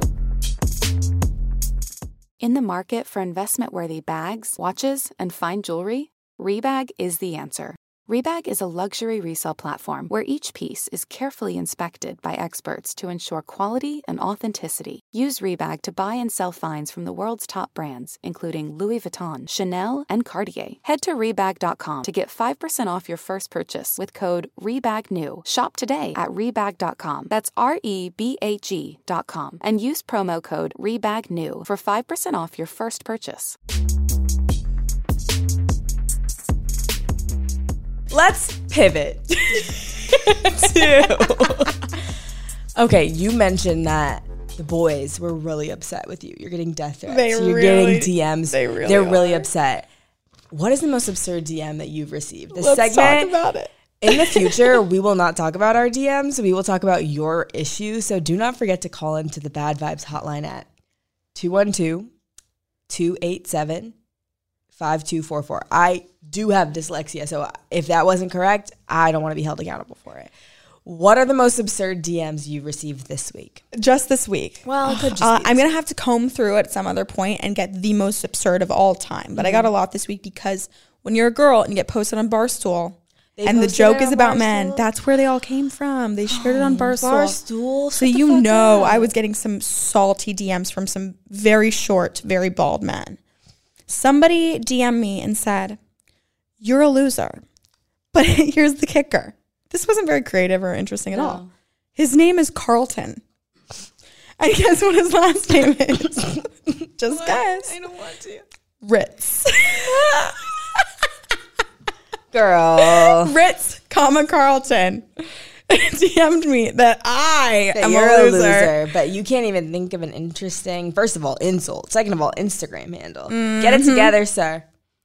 In the market for investment-worthy bags, watches, and fine jewelry, Rebag is the answer. Rebag is a luxury resale platform where each piece is carefully inspected by experts to ensure quality and authenticity. Use Rebag to buy and sell finds from the world's top brands, including Louis Vuitton, Chanel, and Cartier. Head to Rebag dot com to get five percent off your first purchase with code REBAGNEW. Shop today at Rebag dot com. That's R E B A G dot com. And use promo code REBAGNEW for five percent off your first purchase. Let's pivot to. Okay, you mentioned that the boys were really upset with you. You're getting death threats. They You're really- getting D Ms. they really They're really are. upset. What is the most absurd D M that you've received? This Let's segment, talk about it. in the future, we will not talk about our D Ms. We will talk about your issues. So do not forget to call into the Bad Vibes hotline at two one two, two eight seven, five two four four. I do have dyslexia, so if that wasn't correct, I don't want to be held accountable for it. What are the most absurd D Ms you've received this week? Just this week. Well, it could just Uh, be I'm this going to have to comb through at some other point and get the most absurd of all time. But I got a lot this week because when you're a girl and you get posted on Barstool, They and the posted joke it is on about men, Barstool? that's where they all came from. They shared it on Barstool. Barstool. So shut the you fuck know up. I was getting some salty D Ms from some very short, very bald men. Somebody D M'd me and said, "You're a loser." But here's the kicker. This wasn't very creative or interesting at all. His name is Carlton. And guess what his last name is? Just guess. I don't want to. Ritz. Girl. Ritz, comma Carlton. D M'd me that I That am you're a loser. but you can't even think of an interesting, first of all, insult. Second of all, Instagram handle. Get Mm-hmm. it together, sir.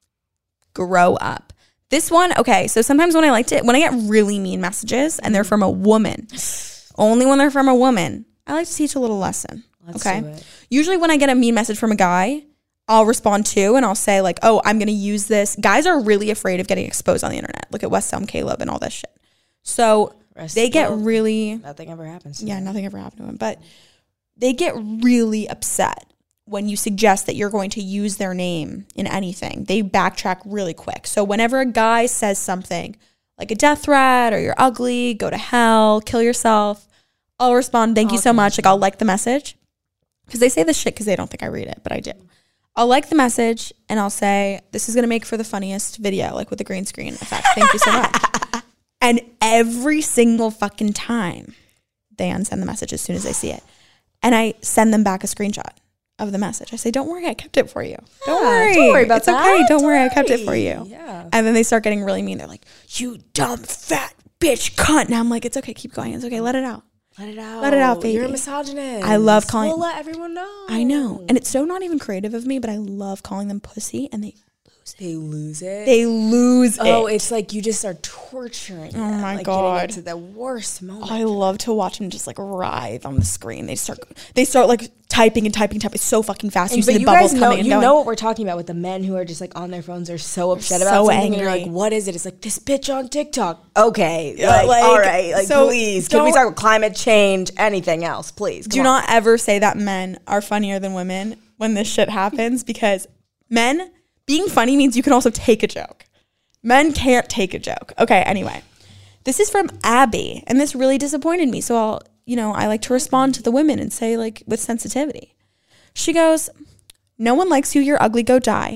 Grow up. This one, okay, so sometimes when I like to, when I get really mean messages and they're from a woman, only when they're from a woman, I like to teach a little lesson. Let's okay. do it. Usually when I get a mean message from a guy, I'll respond to and I'll say like, oh, I'm going to use this. Guys are really afraid of getting exposed on the internet. Look at West Elm Caleb and all this shit. So Rest they get well, really, Nothing ever happens. to yeah, them. nothing ever happened to him, but they get really upset when you suggest that you're going to use their name in anything. They backtrack really quick. So whenever a guy says something like a death threat or you're ugly, go to hell, kill yourself, I'll respond, thank you so much. Like I'll like the message because they say this shit because they don't think I read it, but I do. I'll like the message and I'll say, this is going to make for the funniest video, like with the green screen effect. Thank you so much. And every single fucking time they unsend the message as soon as they see it. And I send them back a screenshot of the message. I say, don't worry, I kept it for you. Don't Yeah, worry. don't worry about it's that. okay. Don't Don't worry, I kept it for worry. you. Yeah. And then they start getting really mean. They're like, you dumb fat bitch cunt. And I'm like, it's okay, keep going. It's okay, let it out. Let it out. Let it out, baby. You're a misogynist. I love calling- We'll let everyone know. I know. And it's so not even creative of me, but I love calling them pussy and they They lose it. they lose oh, it. it's like you just are torturing Oh them, my like God. getting into the worst moment. I love to watch them just like writhe on the screen. They start they start like typing and typing, typing so fucking fast. You And- see but the you bubbles guys know, coming and you going. know what we're talking about with the men who are just like on their phones. They're so upset about So something. And you're angry. like, what is it? It's like this bitch on TikTok. Okay, Yeah, like, like, all right, like so please, can we don't- talk about climate change? Anything else, please? Do Come on. not ever say that men are funnier than women when this shit happens because men being funny means you can also take a joke. Men can't take a joke. Okay, anyway. This is from Abby, and this really disappointed me. So I'll, you know, I like to respond to the women and say like with sensitivity. She goes, "No one likes you, you're ugly, go die.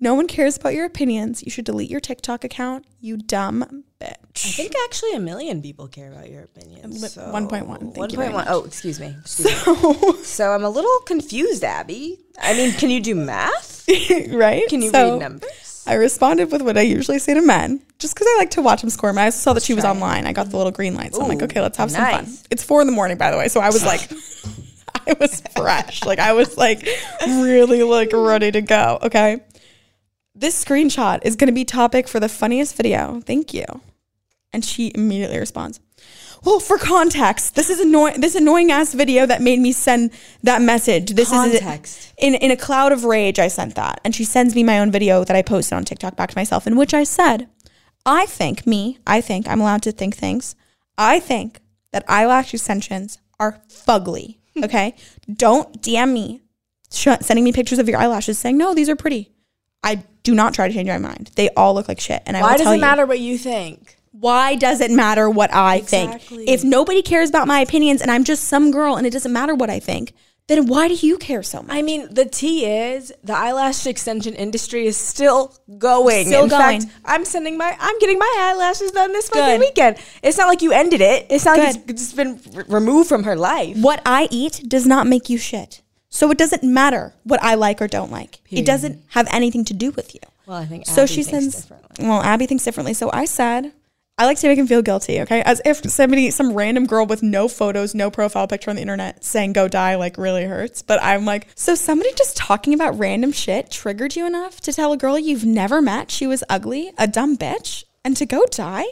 No one cares about your opinions. You should delete your TikTok account, you dumb bitch. I think actually a million people care about your opinions. So one point one. Thank you one very point one. much. Oh, excuse me. Excuse me. So I'm a little confused, Abby. I mean, can you do math? Right? Can you So, read numbers? I responded with what I usually say to men, just because I like to watch them score. I saw that she was try it. online. I got the little green light. So I'm like, Ooh, okay, let's have some fun. nice. It's four in the morning, by the way. So I was like, I was fresh. Like I was like really like ready to go. Okay. This screenshot is going to be topic for the funniest video. Thank you. And she immediately responds, well, for context, this is annoying. This annoying ass video that made me send that message. This Context. is in in a cloud of rage. I sent that, and she sends me my own video that I posted on TikTok back to myself, in which I said, "I think me. I think I'm allowed to think things. I think that eyelash extensions are fugly. Okay, don't D M me, sh- sending me pictures of your eyelashes saying no, these are pretty. I do not try to change my mind. They all look like shit. And I Why will does tell it you, matter what you think? Why does it matter what I Exactly. think? If nobody cares about my opinions and I'm just some girl and it doesn't matter what I think, then why do you care so much? I mean, the tea is the eyelash extension industry is still going. Still In going. fact, I'm sending my, I'm getting my eyelashes done this fucking Good. weekend. It's not like you ended it. It's not like Good. it's just been r- removed from her life. What I eat does not make you shit. So it doesn't matter what I like or don't like. It doesn't have anything to do with you. Well, I think So Abby she thinks sends, differently. well, Abby thinks differently. So I said, I like to make him feel guilty, okay? As if somebody, some random girl with no photos, no profile picture on the internet saying go die like really hurts. But I'm like, so somebody just talking about random shit triggered you enough to tell a girl you've never met she was ugly, a dumb bitch, and to go die?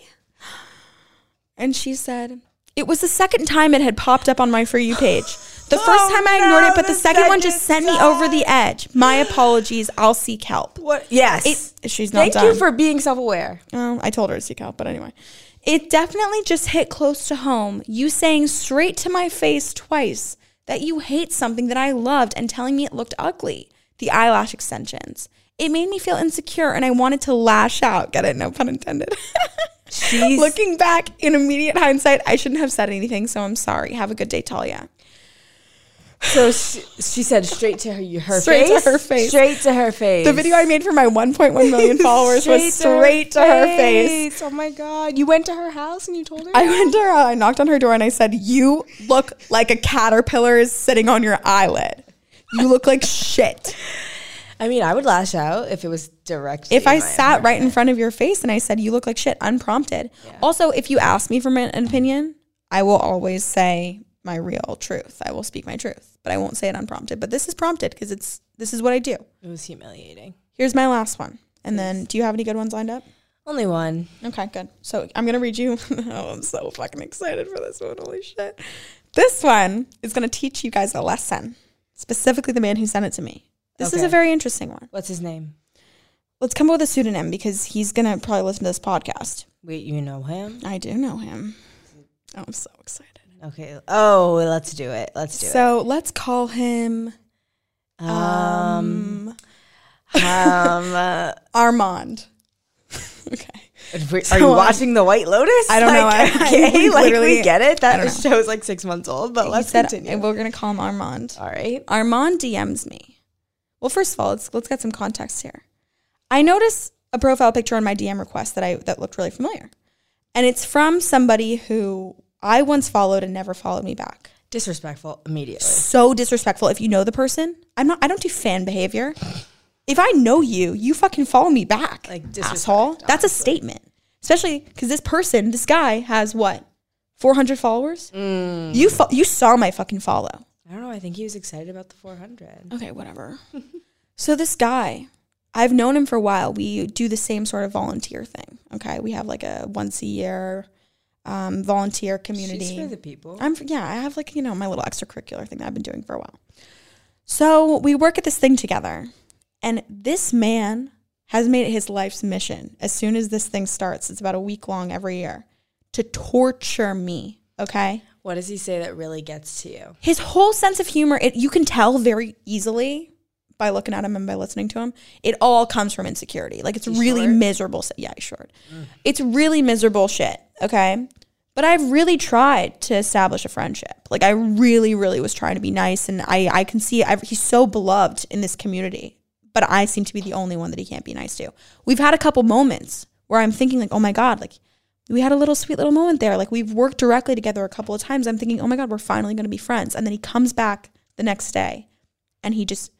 And she said, it was the second time it had popped up on my For You page. The first Oh, time I ignored no, it, but the the second one second just sent me over the edge. My apologies. I'll seek help. What? Yes. It, she's not Thank done. you for being self-aware. Oh, I told her to seek help, but anyway. It definitely just hit close to home. You saying straight to my face twice that you hate something that I loved and telling me it looked ugly. The eyelash extensions. It made me feel insecure and I wanted to lash out. Get it? No pun intended. She's Looking back in immediate hindsight, I shouldn't have said anything, so I'm sorry. Have a good day, Talia. So she, she said straight to her, her Straight to face? her face. Straight to her face. The video I made for my one point one million followers was straight to her face. Oh my God. You went to her house and you told her? I went to her, I knocked on her door and I said, you look like a caterpillar is sitting on your eyelid. You look like shit. I mean, I would lash out if it was direct. If I sat right in front of your face and I said, you look like shit, unprompted. Yeah. Also, if you ask me for my, an opinion, I will always say my real truth. I will speak my truth, but I won't say it unprompted. But this is prompted because it's this is what I do. It was humiliating. Here's my last one. And then do you have any good ones lined up? Only one. Okay, good. So I'm going to read you. Oh, I'm so fucking excited for this one. Holy shit. This one is going to teach you guys a lesson, specifically the man who sent it to me. This Okay. is a very interesting one. What's his name? Let's come up with a pseudonym because he's going to probably listen to this podcast. Wait, you know him? I do know him. Oh, I'm so excited. Okay. Oh, let's do it. Let's do So let's call him it. Um, um, um, uh, Armand. Okay. are So, you um, watching The White Lotus? I don't know. Like, I- I okay, like literally- we get it. I don't That know. show's like six months old, but He let's said, continue. we're going to call him Armand. All right. Armand D Ms me. Well, first of all, let's let's get some context here. I noticed a profile picture on my D M request that I that looked really familiar. And it's from somebody who I once followed and never followed me back. Disrespectful immediately. So disrespectful. If you know the person, I'm not I don't do fan behavior. If I know you, you fucking follow me back. Like, Like disrespect, asshole. That's a honestly. statement. Especially because this person, this guy has what? four hundred followers? Mm. You fo- you saw my fucking follow. I don't know. I think he was excited about the four hundred. Okay, whatever. So this guy, I've known him for a while. We do the same sort of volunteer thing. Okay, we have like a once a year um, volunteer community. She's for the people. I'm for, yeah, I have like, you know, my little extracurricular thing that I've been doing for a while. So we work at this thing together, and this man has made it his life's mission. As soon as this thing starts, it's about a week long every year, to torture me. Okay. What does he say that really gets to you? His whole sense of humor, it, you can tell very easily by looking at him and by listening to him. It all comes from insecurity. Like it's He's really short? miserable. Yeah, he's short. Mm. It's really miserable shit. Okay. But I've really tried to establish a friendship. Like I really, really was trying to be nice. And I, I can see I've, he's so beloved in this community but I seem to be the only one that he can't be nice to. We've had a couple moments where I'm thinking like, oh my God, like we had a little sweet little moment there. Like we've worked directly together a couple of times. I'm thinking, oh my God, we're finally going to be friends. And then he comes back the next day and he just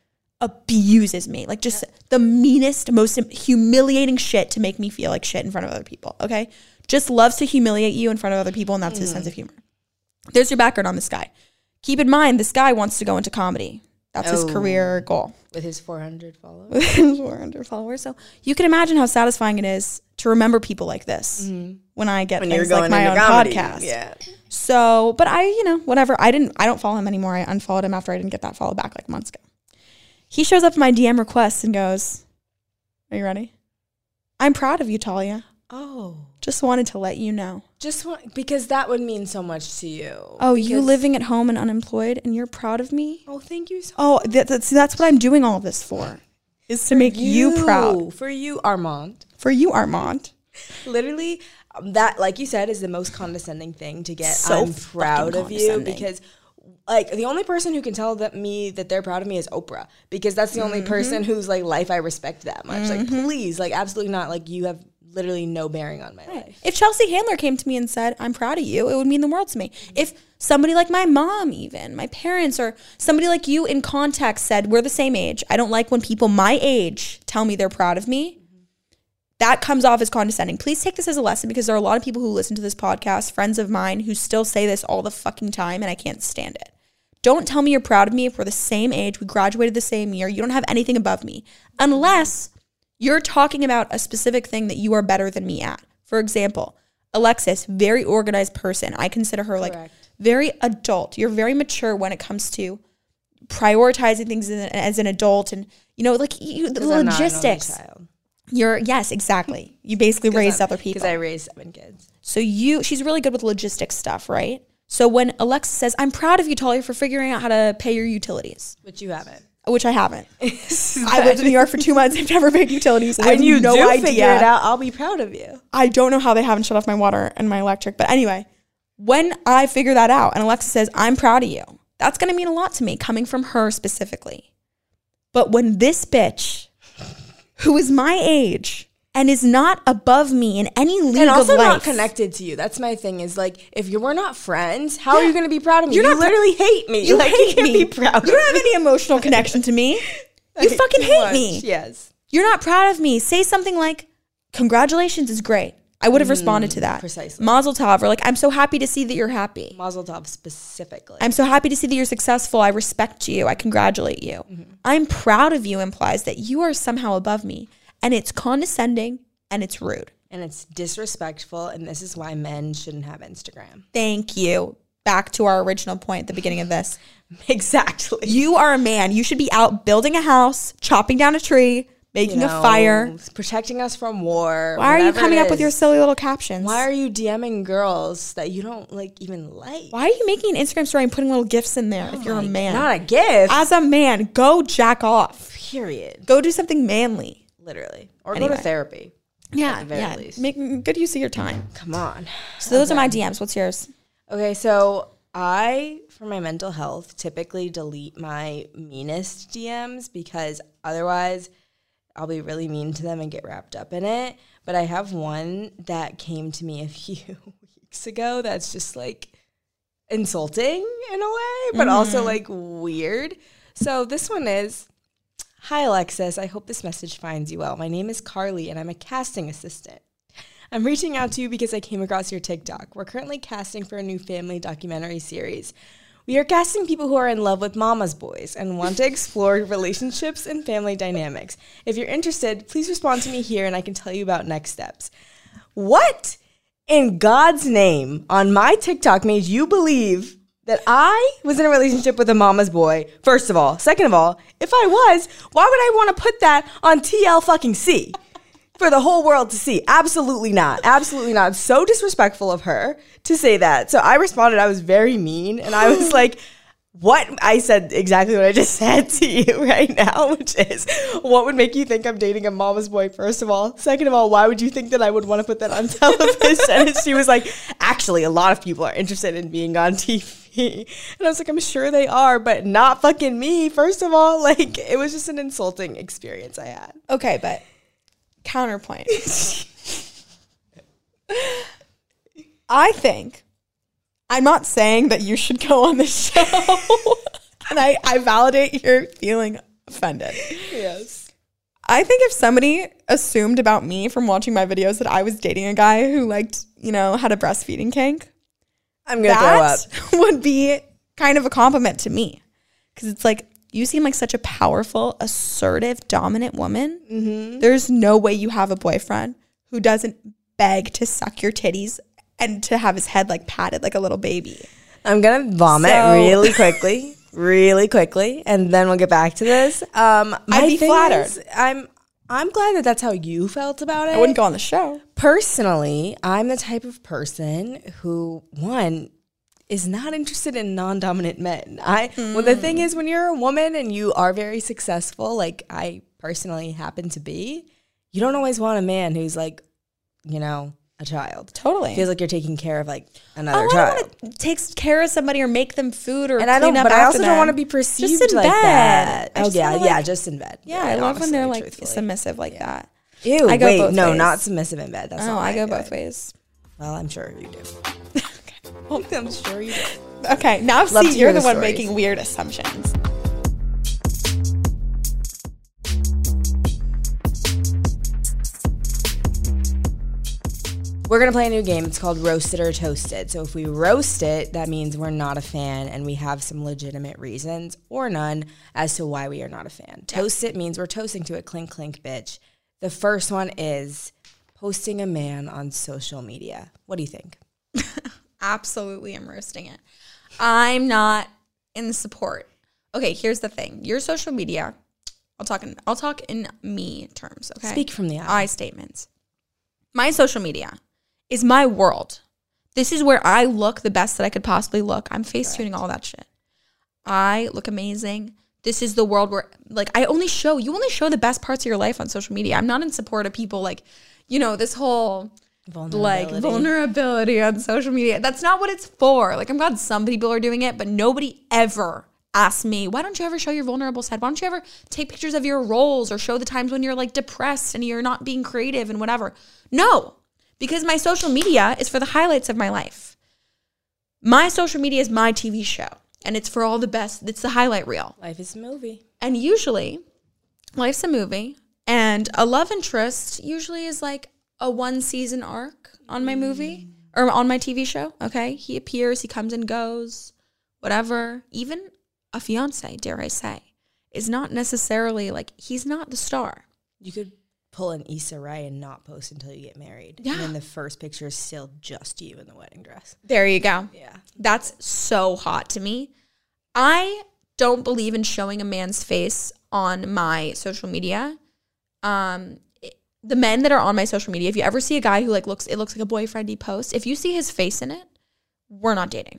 abuses me. Like just the meanest, most humiliating shit to make me feel like shit in front of other people. Okay. Just loves to humiliate you in front of other people. And that's mm. his sense of humor. There's your background on this guy. Keep in mind, this guy wants to go into comedy. That's oh, his career goal. With his four hundred followers. With his four hundred followers. So you can imagine how satisfying it is to remember people like this mm-hmm. when I get when things like my own comedy. podcast. Yeah. So, but I, you know, whatever. I didn't, I don't follow him anymore. I unfollowed him after I didn't get that follow back like months ago. He shows up in my D M request and goes, are you ready? I'm proud of you, Talia. Oh. Just wanted to let you know. Just want, because that would mean so much to you. Oh, you living at home and unemployed and you're proud of me? Oh, thank you so oh, much. Oh, that, that's, that's what I'm doing all this for. Is to for make you, you proud. For you, Armand. For you, Armand. Literally, um, that, like you said, is the most condescending thing to get. So I'm proud of you because, like, the only person who can tell that me that they're proud of me is Oprah, because that's the mm-hmm. only person whose like life I respect that much. Mm-hmm. Like, please, like, absolutely not. Like, you have literally no bearing on my right. life. If Chelsea Handler came to me and said, I'm proud of you, it would mean the world to me. Mm-hmm. If somebody like my mom, even my parents, or somebody like you in context said, we're the same age. I don't like when people my age tell me they're proud of me. Mm-hmm. That comes off as condescending. Please take this as a lesson, because there are a lot of people who listen to this podcast, friends of mine, who still say this all the fucking time, and I can't stand it. Don't tell me you're proud of me if we're the same age, we graduated the same year, you don't have anything above me, unless you're talking about a specific thing that you are better than me at. For example, Alexis, very organized person. I consider her Correct. like very adult. You're very mature when it comes to prioritizing things as an, as an adult, and you know, like you, the logistics. I'm not an only child. You're yes, exactly. You basically raised I'm, other people. Because I raised seven kids. So you, she's really good with logistics stuff, right? So when Alexis says, "I'm proud of you, Talia, for figuring out how to pay your utilities," which you haven't. Which I haven't. I lived in New York for two months. I've never paid utilities. When I have you no do idea. figure it out, I'll be proud of you. I don't know how they haven't shut off my water and my electric. But anyway, when I figure that out and Alexa says, I'm proud of you, that's going to mean a lot to me coming from her specifically. But when this bitch, who is my age and is not above me in any league of life. And also not connected to you. That's my thing, is like, if you were not friends, how yeah. are you going to be proud of me? You're you not literally pr- hate me. You like, hate you can't me. be proud You don't have any emotional connection to me. You like, fucking hate much. me. Yes. You're not proud of me. Say something like, congratulations is great. I would have mm, responded to that. Precisely. Mazel tov, or like, I'm so happy to see that you're happy. Mazel tov specifically. I'm so happy to see that you're successful. I respect you. I congratulate you. Mm-hmm. I'm proud of you implies that you are somehow above me. And it's condescending and it's rude. And it's disrespectful. And this is why men shouldn't have Instagram. Thank you. Back to our original point at the beginning of this. Exactly. You are a man. You should be out building a house, chopping down a tree, making you know, a fire, protecting us from war. Why are you coming up with your silly little captions? Why are you DMing girls that you don't like even like? Why are you making an Instagram story and putting little gifts in there oh if you're a man? Not a gift. As a man, go jack off. Period. Go do something manly. Literally. Or anyway. go to therapy. Yeah, at the very yeah. least. Make good use of your time. Come on. So those okay. are my D Ms. What's yours? Okay, so I, for my mental health, typically delete my meanest D Ms because otherwise I'll be really mean to them and get wrapped up in it. But I have one that came to me a few weeks ago that's just like insulting in a way, but mm-hmm. also like weird. So this one is, hi Alexis, I hope this message finds you well. My name is Carly and I'm a casting assistant. I'm reaching out to you because I came across your TikTok. We're currently casting for a new family documentary series. We are casting people who are in love with mama's boys and want to explore relationships and family dynamics. If you're interested, please respond to me here and I can tell you about next steps. What in God's name on my TikTok made you believe that I was in a relationship with a mama's boy, first of all? Second of all, if I was, why would I want to put that on T L fucking C? For the whole world to see. Absolutely not. Absolutely not. So disrespectful of her to say that. So I responded, I was very mean. And I was like, what I said exactly what I just said to you right now, which is what would make you think I'm dating a mama's boy, first of all. Second of all, why would you think that I would want to put that on television? And she was like, actually, a lot of people are interested in being on T V. And I was like, I'm sure they are, but not fucking me, first of all. Like, it was just an insulting experience I had. Okay, but counterpoint. I think, I'm not saying that you should go on the show. And I, I validate your feeling offended. Yes. I think if somebody assumed about me from watching my videos that I was dating a guy who liked, you know, had a breastfeeding kink, I'm going to throw up. that would be kind of a compliment to me. Because it's like, you seem like such a powerful, assertive, dominant woman. Mm-hmm. There's no way you have a boyfriend who doesn't beg to suck your titties and to have his head like patted like a little baby. I'm going to vomit So- really quickly, really quickly, and then we'll get back to this. Um, I'd my be thing flattered. is, I'm, I'm glad that that's how you felt about it. I wouldn't go on the show. Personally, I'm the type of person who, one, is not interested in non-dominant men. I mm. Well, the thing is, when you're a woman and you are very successful, like I personally happen to be, you don't always want a man who's like, you know, a child. Totally. Feels like you're taking care of like another I don't child. want to take care of somebody or make them food or And I don't, clean up but I after also don't them. want to be perceived Just in like bed. that. I Oh just yeah, wanna, yeah, like- just in bed. Yeah, I love when they're like truthfully. submissive like that. Ew, I go wait, both no, ways. not submissive in bed. That's Oh, not I go accurate. both ways. Well, I'm sure you do. I'm sure you do. Okay, now Love see, to you're hear the the one stories. making weird assumptions. We're going to play a new game. It's called Roasted or Toasted. So if we roast it, that means we're not a fan and we have some legitimate reasons or none as to why we are not a fan. Toast it means we're toasting to it. Clink, clink, bitch. The first one is posting a man on social media. What do you think? Absolutely, I'm roasting it. I'm not in support. Okay, here's the thing. Your social media, I'll talk in, I'll talk in me terms, okay? Speak from the eye. I statements. My social media is my world. This is where I look the best that I could possibly look. I'm face tuning all that shit. I look amazing. This is the world where, like, I only show, you only show the best parts of your life on social media. I'm not in support of people, like, you know, this whole, like, vulnerability on social media. That's not what it's for. Like, I'm glad some people are doing it, but nobody ever asks me, why don't you ever show your vulnerable side? Why don't you ever take pictures of your roles or show the times when you're, like, depressed and you're not being creative and whatever? No. Because my social media is for the highlights of my life. My social media is my T V show. And it's for all the best. It's the highlight reel. Life is a movie. And usually, life's a movie. And a love interest usually is like a one season arc on my movie. Or on my T V show. Okay? He appears, he comes and goes. Whatever. Even a fiance, dare I say, is not necessarily like, he's not the star. You could pull an Issa Rae and not post until you get married. Yeah. And then the first picture is still just you in the wedding dress. There you go. Yeah. That's so hot to me. I don't believe in showing a man's face on my social media. Um, it- the men that are on my social media, if you ever see a guy who like looks, it looks like a boyfriend he posts, if you see his face in it, we're not dating.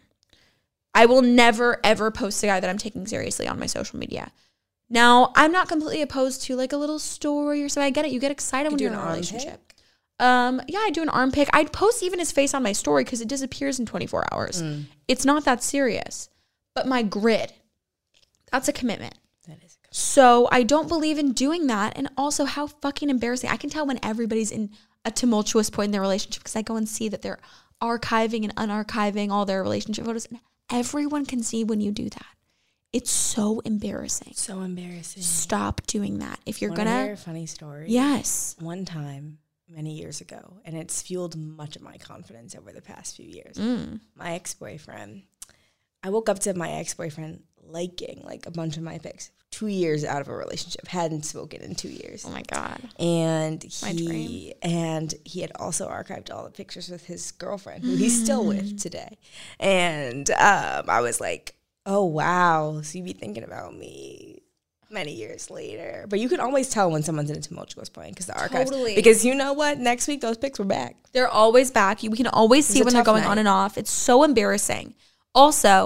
I will never, ever post a guy that I'm taking seriously on my social media. Now, I'm not completely opposed to like a little story or so. I get it. You get excited when do you're in an a arm relationship. Um, yeah, I do an arm pick. I'd post even his face on my story because it disappears in twenty-four hours. Mm. It's not that serious. But my grid, that's a commitment. That is a So I don't believe in doing that. And also how fucking embarrassing. I can tell when everybody's in a tumultuous point in their relationship because I go and see that they're archiving and unarchiving all their relationship photos. And everyone can see when you do that. It's so embarrassing. So embarrassing. Stop doing that. If you're Wanna gonna, hear a funny story? yes. One time, many years ago, and it's fueled much of my confidence over the past few years. Mm. My ex-boyfriend, I woke up to my ex-boyfriend liking like a bunch of my pics. Two years out of a relationship, hadn't spoken in two years. Oh my God. And My he dream. and he had also archived all the pictures with his girlfriend, who he's still with today. And um, I was like, oh, wow. So you be thinking about me many years later. But you can always tell when someone's in a tumultuous point because the archives. Totally. Because you know what? Next week, those pics were back. They're always back. You, we can always see a when they're tough going on night. and off. It's so embarrassing. Also,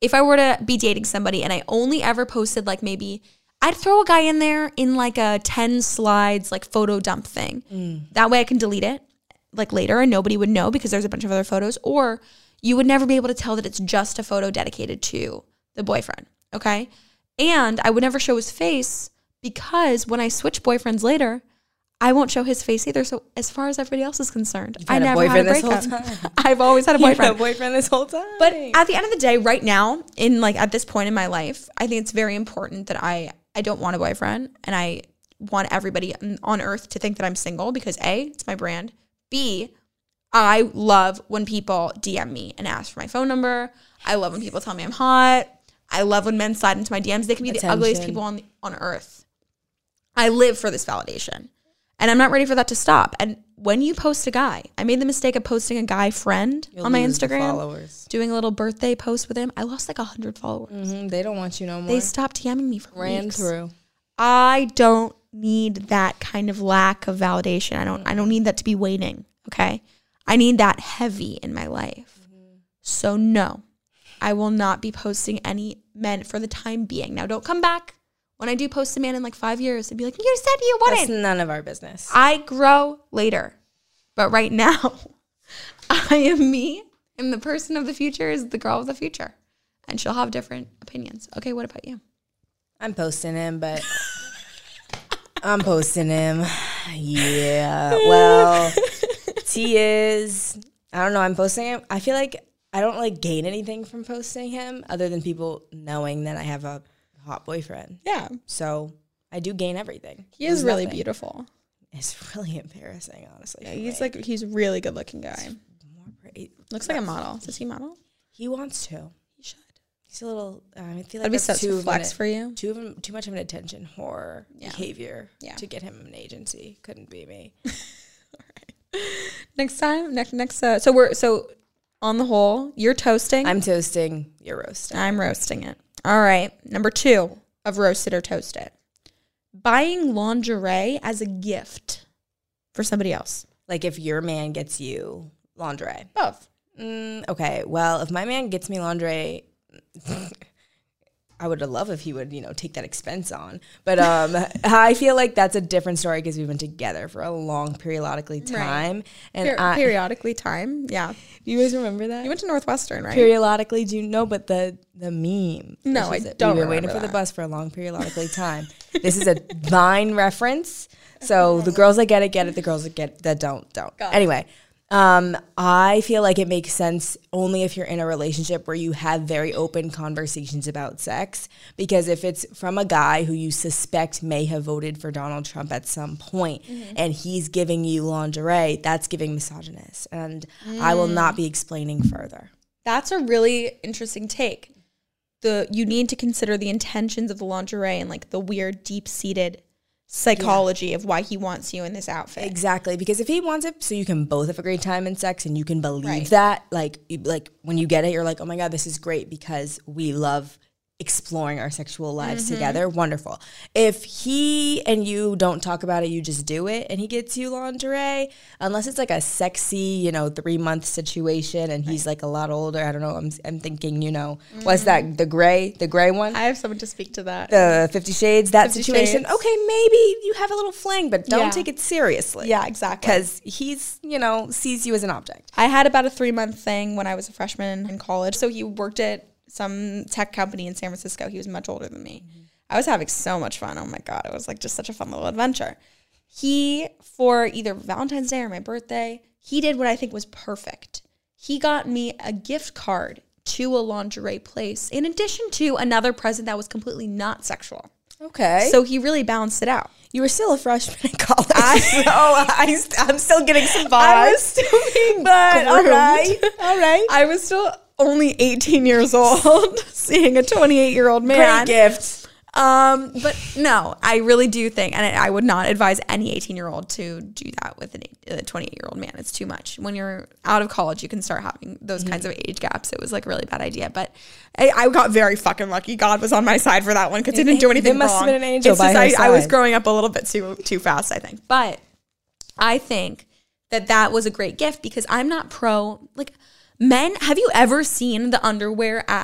if I were to be dating somebody and I only ever posted like maybe, I'd throw a guy in there in like a ten slides like photo dump thing. Mm. That way I can delete it like later and nobody would know because there's a bunch of other photos. Or you would never be able to tell that it's just a photo dedicated to the boyfriend, okay? And I would never show his face because when I switch boyfriends later, I won't show his face either. So as far as everybody else is concerned, I never had a breakup. I've always had a boyfriend. You've had a boyfriend this whole time. But at the end of the day, right now, in like at this point in my life, I think it's very important that I I don't want a boyfriend, and I want everybody on earth to think that I'm single because A, it's my brand. B, I love when people D M me and ask for my phone number. I love when people tell me I'm hot. I love when men slide into my D Ms. They can be Attention. the ugliest people on on earth. I live for this validation. And I'm not ready for that to stop. And when you post a guy, I made the mistake of posting a guy friend You'll on my lose the Instagram, followers. doing a little birthday post with him. I lost like one hundred followers. Mm-hmm. They don't want you no more. They stopped DMing me for Ran weeks. through. I don't need that kind of lack of validation. I don't I don't need that to be waiting, okay? I need that heavy in my life. Mm-hmm. So no, I will not be posting any men for the time being. Now don't come back when I do post a man in like five years and be like, you said you wouldn't. That's none of our business. I grow later. But right now, I am me, and the person of the future is the girl of the future. And she'll have different opinions. Okay, what about you? I'm posting him, but I'm posting him. Yeah. Well, T is, I don't know, I'm posting him. I feel like I don't like gain anything from posting him other than people knowing that I have a hot boyfriend. Yeah. So I do gain everything. He is There's really nothing. beautiful. It's really embarrassing, honestly. Yeah, he's like, he's a really good looking guy. More pretty. Looks like a model. Does he model? He wants to. He should. He's a little, uh, I feel like That'd be that's such too a flex an, for you. Too, of an, too much of an attention whore Yeah. behavior Yeah. to get him an agency. Couldn't be me. All right. Next time, next, next, uh, so we're, so on the whole, you're toasting. I'm toasting, you're roasting. I'm roasting it. All right. Number two of roasted or toasted. Buying lingerie as a gift for somebody else. Like if your man gets you lingerie. Both. Mm, okay, well, if my man gets me lingerie, I would love if he would, you know, take that expense on. But um, I feel like that's a different story because we've been together for a long periodically time. Right. And Per- I, periodically time. Yeah. do you guys remember that? You went to Northwestern, right? Periodically, do you know? But the the meme. No, which is I it. don't We've been waiting remember for the that. bus for a long periodically time. This is a Vine reference. So the girls that get it, get it. The girls that get that don't, don't. Got it. Anyway, um, I feel like it makes sense only if you're in a relationship where you have very open conversations about sex. Because if it's from a guy who you suspect may have voted for Donald Trump at some point, Mm-hmm. and he's giving you lingerie, that's giving misogynist. And I will not be explaining further. That's a really interesting take. The you need to consider the intentions of the lingerie and like the weird deep-seated psychology of why he wants you in this outfit. Exactly, because if he wants it so you can both have a great time in sex and you can believe Right. that, like, you, like when you get it, you're like, oh my God, this is great because we love exploring our sexual lives Mm-hmm. together. Wonderful. If he and you don't talk about it, you just do it and he gets you lingerie, unless it's like a sexy, you know, three month situation and he's like a lot older. I don't know. I'm, I'm thinking, you know, what's that? The gray, the gray one? I have someone to speak to that. the Fifty Shades, that Fifty situation. Shades. Okay, maybe you have a little fling, but don't Yeah. take it seriously. Yeah, exactly. Because he's, you know, sees you as an object. I had about a three-month thing when I was a freshman in college. So he worked at some tech company in San Francisco. He was much older than me. Mm-hmm. I was having so much fun. Oh my God. It was like just such a fun little adventure. He, for either Valentine's Day or my birthday, he did what I think was perfect. He got me a gift card to a lingerie place in addition to another present that was completely not sexual. Okay. So he really balanced it out. you were still a freshman in college. I, so I, I'm still getting some vibes. I was still being but all groomed. right. All right. I was still only eighteen years old, seeing a twenty-eight-year-old man. Great gift. Um, but no, I really do think, and I, I would not advise any eighteen-year-old to do that with an, a twenty-eight-year-old man. It's too much. When you're out of college, you can start having those kinds of age gaps. It was like a really bad idea, but I, I got very fucking lucky. God was on my side for that one because he didn't do anything They must wrong. have been an angel It's by just her I, I was side. growing up a little bit too too fast, I think. But I think that that was a great gift because I'm not pro like men. Have you ever seen the underwear at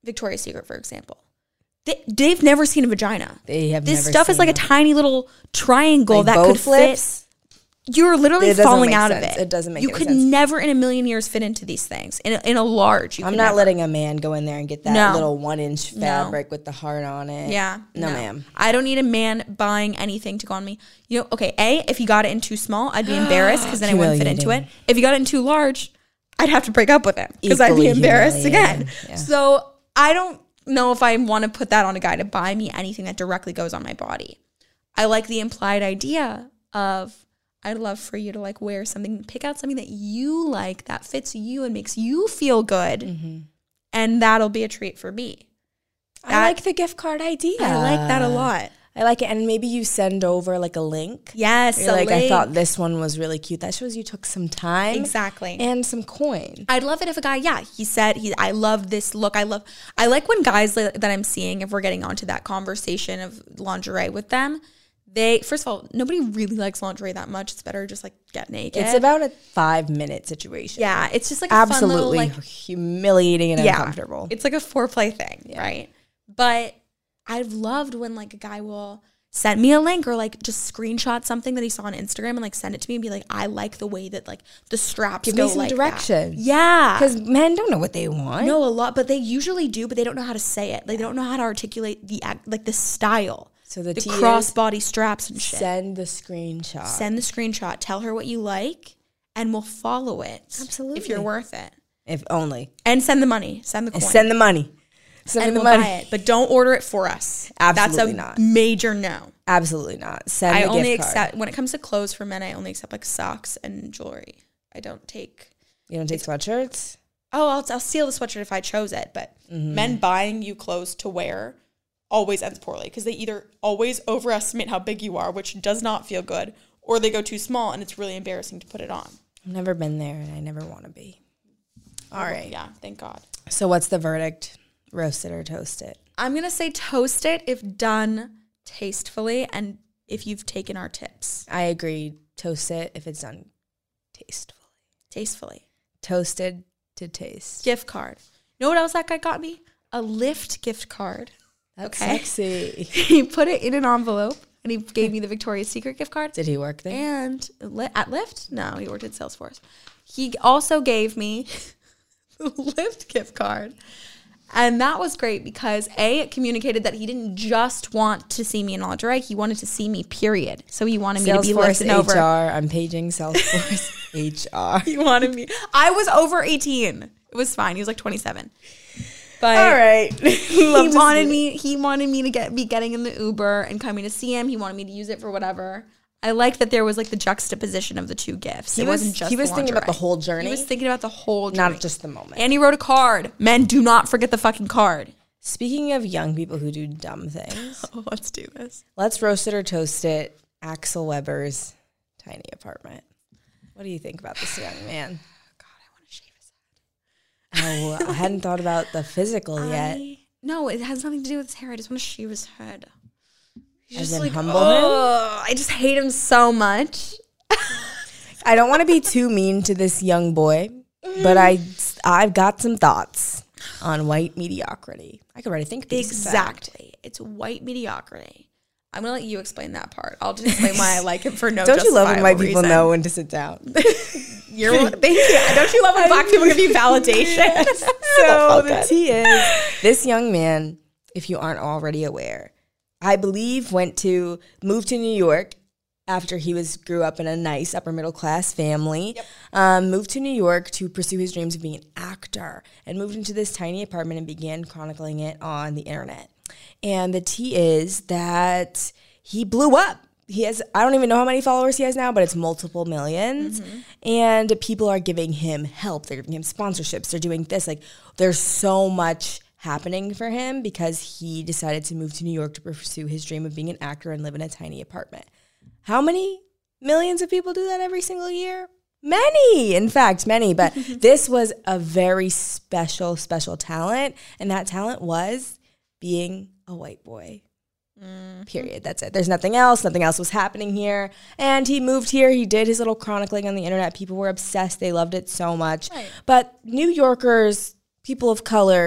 Victoria's Secret, for example. They, they've never seen a vagina. They have This never stuff is seen like it. a tiny little triangle Like that bow could flips? fit. You're literally It doesn't falling make out sense. of it. It doesn't make You any could sense. never in a million years fit into these things. In a, in a large, you I'm could not never. letting a man go in there and get that No. little one inch No. fabric with the heart on it. Yeah. No, ma'am. I don't need a man buying anything to go on me. You know, okay, A, if he got it in too small, I'd be embarrassed because then I wouldn't fit into it. Humiliating. If he got it in too large, I'd have to break up with him because I'd be Equally embarrassed humiliating. again. Yeah. So I don't know if I want to put that on a guy to buy me anything that directly goes on my body. I like the implied idea of I'd love for you to like wear something, pick out something that you like that fits you and makes you feel good. Mm-hmm. And that'll be a treat for me. I That- like the gift card idea. I like that a lot. I like it. And maybe you send over like a link. Yes, You're a like, I link. thought this one was really cute. That shows you took some time. Exactly. And some coin. I'd love it if a guy, yeah, he said, he, I love this look. I love, I like when guys li- that I'm seeing, if we're getting onto that conversation of lingerie with them, they, first of all, nobody really likes lingerie that much. It's better to just like get naked. It's about a five minute situation. yeah, it's just like a fun Absolutely little, like, humiliating and yeah, uncomfortable. it's like a foreplay thing, right? But I've loved when like a guy will send me a link or like just screenshot something that he saw on Instagram and like send it to me and be like, I like the way that like the straps Give go me some like that. direction. Yeah. Because men don't know what they want. No, a lot, but they usually do, but they don't know how to say it. Like, they don't know how to articulate the act, like the style. So the, The tea is crossbody straps and shit. send the screenshot. Send the screenshot. Tell her what you like, and we'll follow it. Absolutely. if you're worth it. If only. And send the money. Send the coin. And send the money. Send and the we'll money. buy it, but don't order it for us. Absolutely That's a not. major no. Absolutely not. Send I the only gift card. accept when it comes to clothes for men. I only accept like socks and jewelry. I don't take. You don't take sweatshirts? Oh, I'll, I'll steal the sweatshirt if I chose it. But Mm-hmm. men buying you clothes to wear always ends poorly because they either always overestimate how big you are, which does not feel good, or they go too small and it's really embarrassing to put it on. I've never been there and I never want to be. All right. Yeah, thank God. So what's the verdict? Roast it or toast it? I'm going to say toast it if done tastefully and if you've taken our tips. I agree. Toast it if it's done tastefully. Tastefully. Toasted to taste. Gift card. You know what else that guy got me? A Lyft gift card. That's Okay. sexy. He put it in an envelope and he gave me the Victoria's Secret gift card. Did he work there? And li- at Lyft? No, he worked at Salesforce. He also gave me the Lyft gift card. And that was great because A, it communicated that he didn't just want to see me in lingerie. He wanted to see me, period. So he wanted me to be Salesforce lifted over. H R. I'm paging Salesforce H R. He wanted me. I was over eighteen. It was fine. He was like twenty-seven. But All right. he Love to wanted see me. He wanted me to get be getting in the Uber and coming to see him. He wanted me to use it for whatever. I like that there was like the juxtaposition of the two gifts. He it was- wasn't just he was the thinking about the lingerie. whole journey? He was thinking about the whole journey. Not just the moment. And he wrote a card. Men, do not forget the fucking card. Speaking of young people who do dumb things, Oh, let's do this. let's roast it or toast it. Axel Weber's tiny apartment. What do you think about this young man? Oh, I hadn't thought about the physical yet. I, no, it has nothing to do with his hair. I just want to shave his head. He's As just in like, humble oh, I just hate him so much. I don't want to be too mean to this young boy, but I, I've got some thoughts on white mediocrity. I could already think these. Exactly. It's white mediocrity. I'm going to let you explain that part. I'll just explain why I like him for no Don't you love when white justifiable people reason. know when to sit down? You're, thank you. Don't you love when black people give you validation? So the tea is, this young man, if you aren't already aware, I believe went to, moved to New York after he was grew up in a nice upper middle class family, Yep. um, moved to New York to pursue his dreams of being an actor, and moved into this tiny apartment and began chronicling it on the internet. And the tea is that he blew up. He has, I don't even know how many followers he has now, but it's multiple millions. Mm-hmm. And people are giving him help. They're giving him sponsorships. They're doing this. Like, there's so much happening for him because he decided to move to New York to pursue his dream of being an actor and live in a tiny apartment. How many millions of people do that every single year? Many, in fact, many. But this was a very special, special talent. And that talent was being a white boy. Period. That's it. There's nothing else. Nothing else was happening here. And he moved here. He did his little chronicling on the internet. People were obsessed. They loved it so much. Right. But New Yorkers, people of color,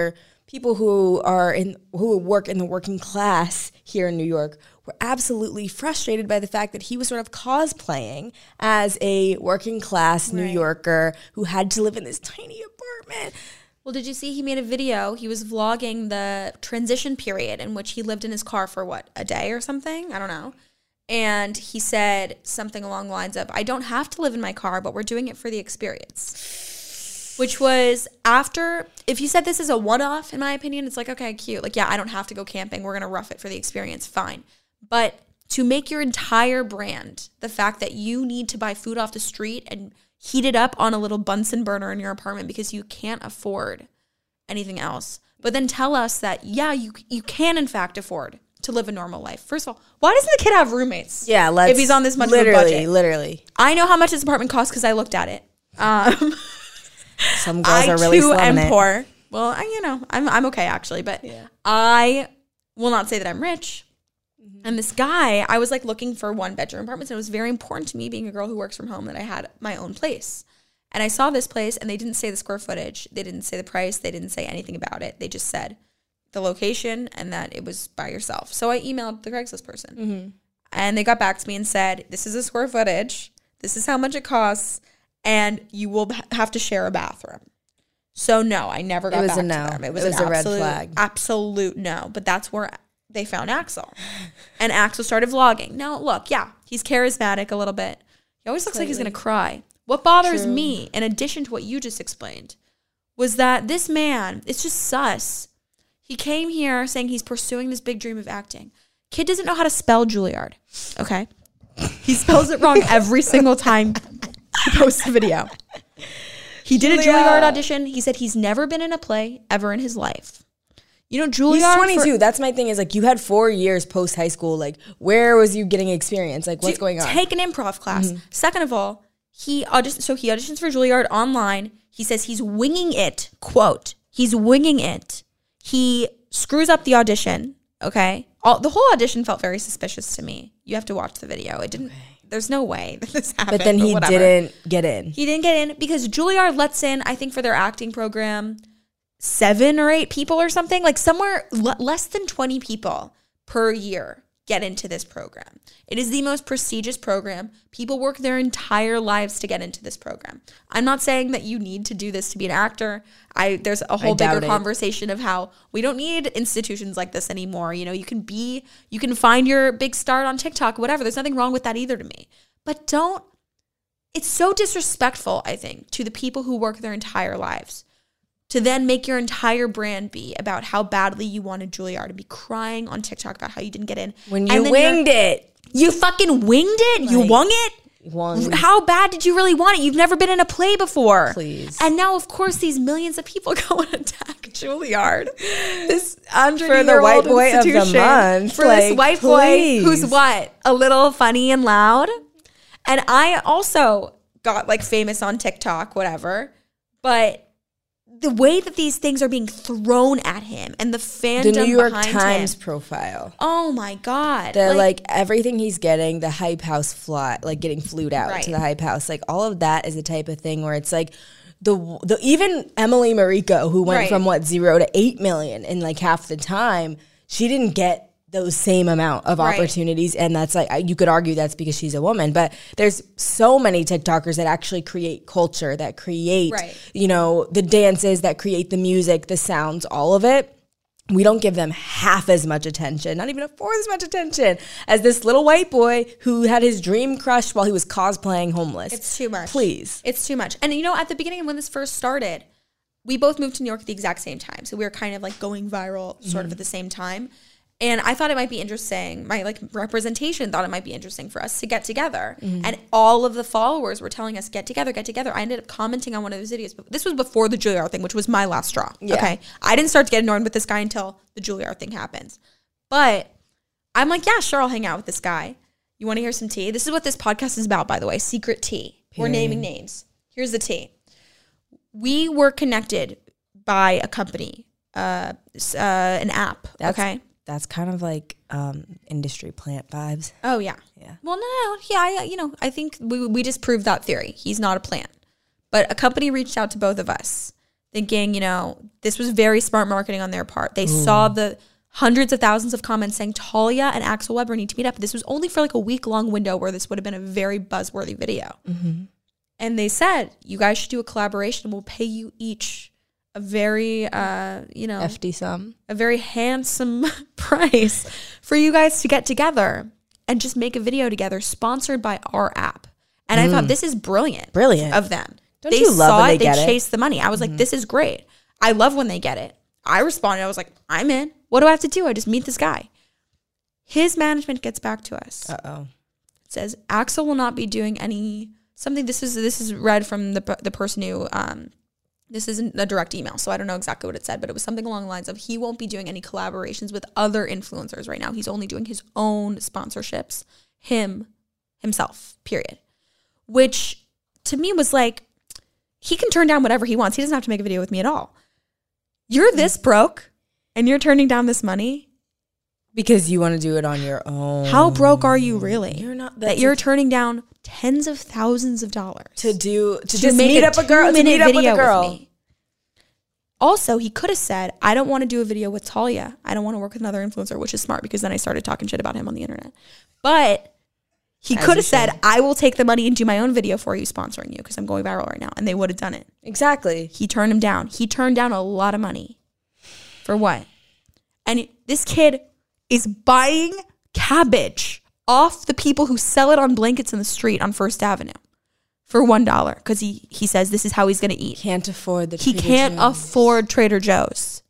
people who are in who work in the working class here in New York were absolutely frustrated by the fact that he was sort of cosplaying as a working class New Yorker who had to live in this tiny apartment. Well, did you see he made a video? He was vlogging the transition period in which he lived in his car for what, a day or something? I don't know. And he said something along the lines of, I don't have to live in my car, but we're doing it for the experience. Which was after, if you said this is a one-off, in my opinion, it's like, okay, cute. Like, yeah, I don't have to go camping. We're going to rough it for the experience. Fine. But to make your entire brand, the fact that you need to buy food off the street and heat it up on a little Bunsen burner in your apartment because you can't afford anything else. But then tell us that, yeah, you you can, in fact, afford to live a normal life. First of all, why doesn't the kid have roommates? Yeah, let's. If he's on this much literally, of a budget. Literally. I know how much his apartment costs because I looked at it. Um... Some girls I are really too am slumming it. poor. Well, I, you know, I'm I'm okay actually, but Yeah. I will not say that I'm rich. Mm-hmm. And this guy, I was like looking for one bedroom apartments, and it was very important to me, being a girl who works from home, that I had my own place. And I saw this place, and they didn't say the square footage, they didn't say the price, they didn't say anything about it. They just said the location and that it was by yourself. So I emailed the Craigslist person, mm-hmm. and they got back to me and said, "This is a square footage. This is how much it costs." And you will have to share a bathroom. So no, I never got It was back a no. to them. It was, It was an a red absolute, flag. absolute no. But that's where they found Axel. And Axel started vlogging. Now, look, yeah, he's charismatic a little bit. He always looks like he's going to cry. What bothers True. me, in addition to what you just explained, was that this man, it's just sus. He came here saying he's pursuing this big dream of acting. Kid doesn't know how to spell Juilliard, okay? He spells it wrong every single time he posts a video. He did a Juilliard audition. He said he's never been in a play ever in his life. You know, Juilliard. He's twenty-two. For, That's my thing is like you had four years post high school. Like where was you getting experience? Like what's going on? Take an improv class. Mm-hmm. Second of all, he auditions. So he auditions for Juilliard online. He says he's winging it. Quote: He's winging it. He screws up the audition. Okay, all, the whole audition felt very suspicious to me. You have to watch the video. It didn't. Okay. There's no way that this happened. But then he but didn't get in. He didn't get in because Juilliard lets in, I think, for their acting program, seven or eight people or something. Like somewhere l- less than twenty people per year get into this program. It is the most prestigious program. People work their entire lives to get into this program. I'm not saying that you need to do this to be an actor. I there's a whole bigger it. conversation of how we don't need institutions like this anymore. You know, you can be, you can find your big start on TikTok, whatever. There's nothing wrong with that either to me. But don't, it's so disrespectful, I think, to the people who work their entire lives to then make your entire brand be about how badly you wanted Juilliard and be crying on TikTok about how you didn't get in. When you winged it. You fucking winged it? Like, you wung it? Wung. How bad did you really want it? You've never been in a play before. Please. And now, of course, these millions of people go and attack Juilliard. This hundred For the white boy of the month. For like, this white please. boy who's what? A little funny and loud? And I also got like famous on TikTok, whatever. But the way that these things are being thrown at him and the fandom the New York behind Times him. profile. Oh my God. The like, like everything he's getting, the Hype House fly, like getting flued out right. to the Hype House, like all of that is the type of thing where it's like the the even Emily Mariko, who went right. from what zero to eight million in like half the time, she didn't get those same amount of right. opportunities. And that's like, you could argue that's because she's a woman, but there's so many TikTokers that actually create culture, that create, right. you know, the dances, that create the music, the sounds, all of it. We don't give them half as much attention, not even a fourth as much attention as this little white boy who had his dream crushed while he was cosplaying homeless. It's too much. Please. It's too much. And you know, at the beginning when this first started, we both moved to New York at the exact same time. So we were kind of like going viral sort mm-hmm. of at the same time. And I thought it might be interesting, my like representation thought it might be interesting for us to get together. Mm-hmm. And all of the followers were telling us, get together, get together. I ended up commenting on one of those videos. But this was before the Juilliard thing, which was my last straw. Yeah. Okay. I didn't start to get annoyed with this guy until the Juilliard thing happens. But I'm like, yeah, sure, I'll hang out with this guy. You want to hear some tea? This is what this podcast is about, by the way. Secret tea. Period. We're naming names. Here's the tea. We were connected by a company, uh, uh, an app, That's- okay? That's kind of like um, industry plant vibes. Oh, yeah. Yeah. Well, no, no. Yeah, I, you know, I think we we just proved that theory. He's not a plant. But a company reached out to both of us thinking, you know, this was very smart marketing on their part. They Ooh. saw the hundreds of thousands of comments saying Talia and Axel Weber need to meet up. This was only for like a week long window where this would have been a very buzzworthy video. Mm-hmm. And they said, you guys should do a collaboration. We'll pay you each a very, uh, you know, hefty sum, a very handsome price for you guys to get together and just make a video together sponsored by our app. And mm. I thought this is brilliant. Brilliant. Of them. Don't they you love saw when it, they they get chased it? the money. I was Mm-hmm. like, this is great. I love when they get it. I responded. I was like, I'm in. What do I have to do? I just meet this guy. His management gets back to us. Uh-oh. It says, Axel will not be doing any, something, this is this is read from the the person who, um, this isn't a direct email, so I don't know exactly what it said, but it was something along the lines of he won't be doing any collaborations with other influencers right now. He's only doing his own sponsorships, him, himself, period. Which to me was like, he can turn down whatever he wants. He doesn't have to make a video with me at all. You're this broke and you're turning down this money? Because you want to do it on your own. How broke are you really? You're not that you're turning down tens of thousands of dollars to do to, to just make meet a up a girl, to meet up with a girl. With me. Also, he could have said, I don't want to do a video with Talia. I don't want to work with another influencer, which is smart because then I started talking shit about him on the internet. But he As could have should. said, I will take the money and do my own video for you, sponsoring you because I'm going viral right now. And they would have done it. Exactly. He turned him down. He turned down a lot of money. For what? And it, this kid is buying cabbage off the people who sell it on blankets in the street on First Avenue for one dollar because he, he says this is how he's going to eat. Can't afford the He Trader can't Joe's. afford Trader Joe's.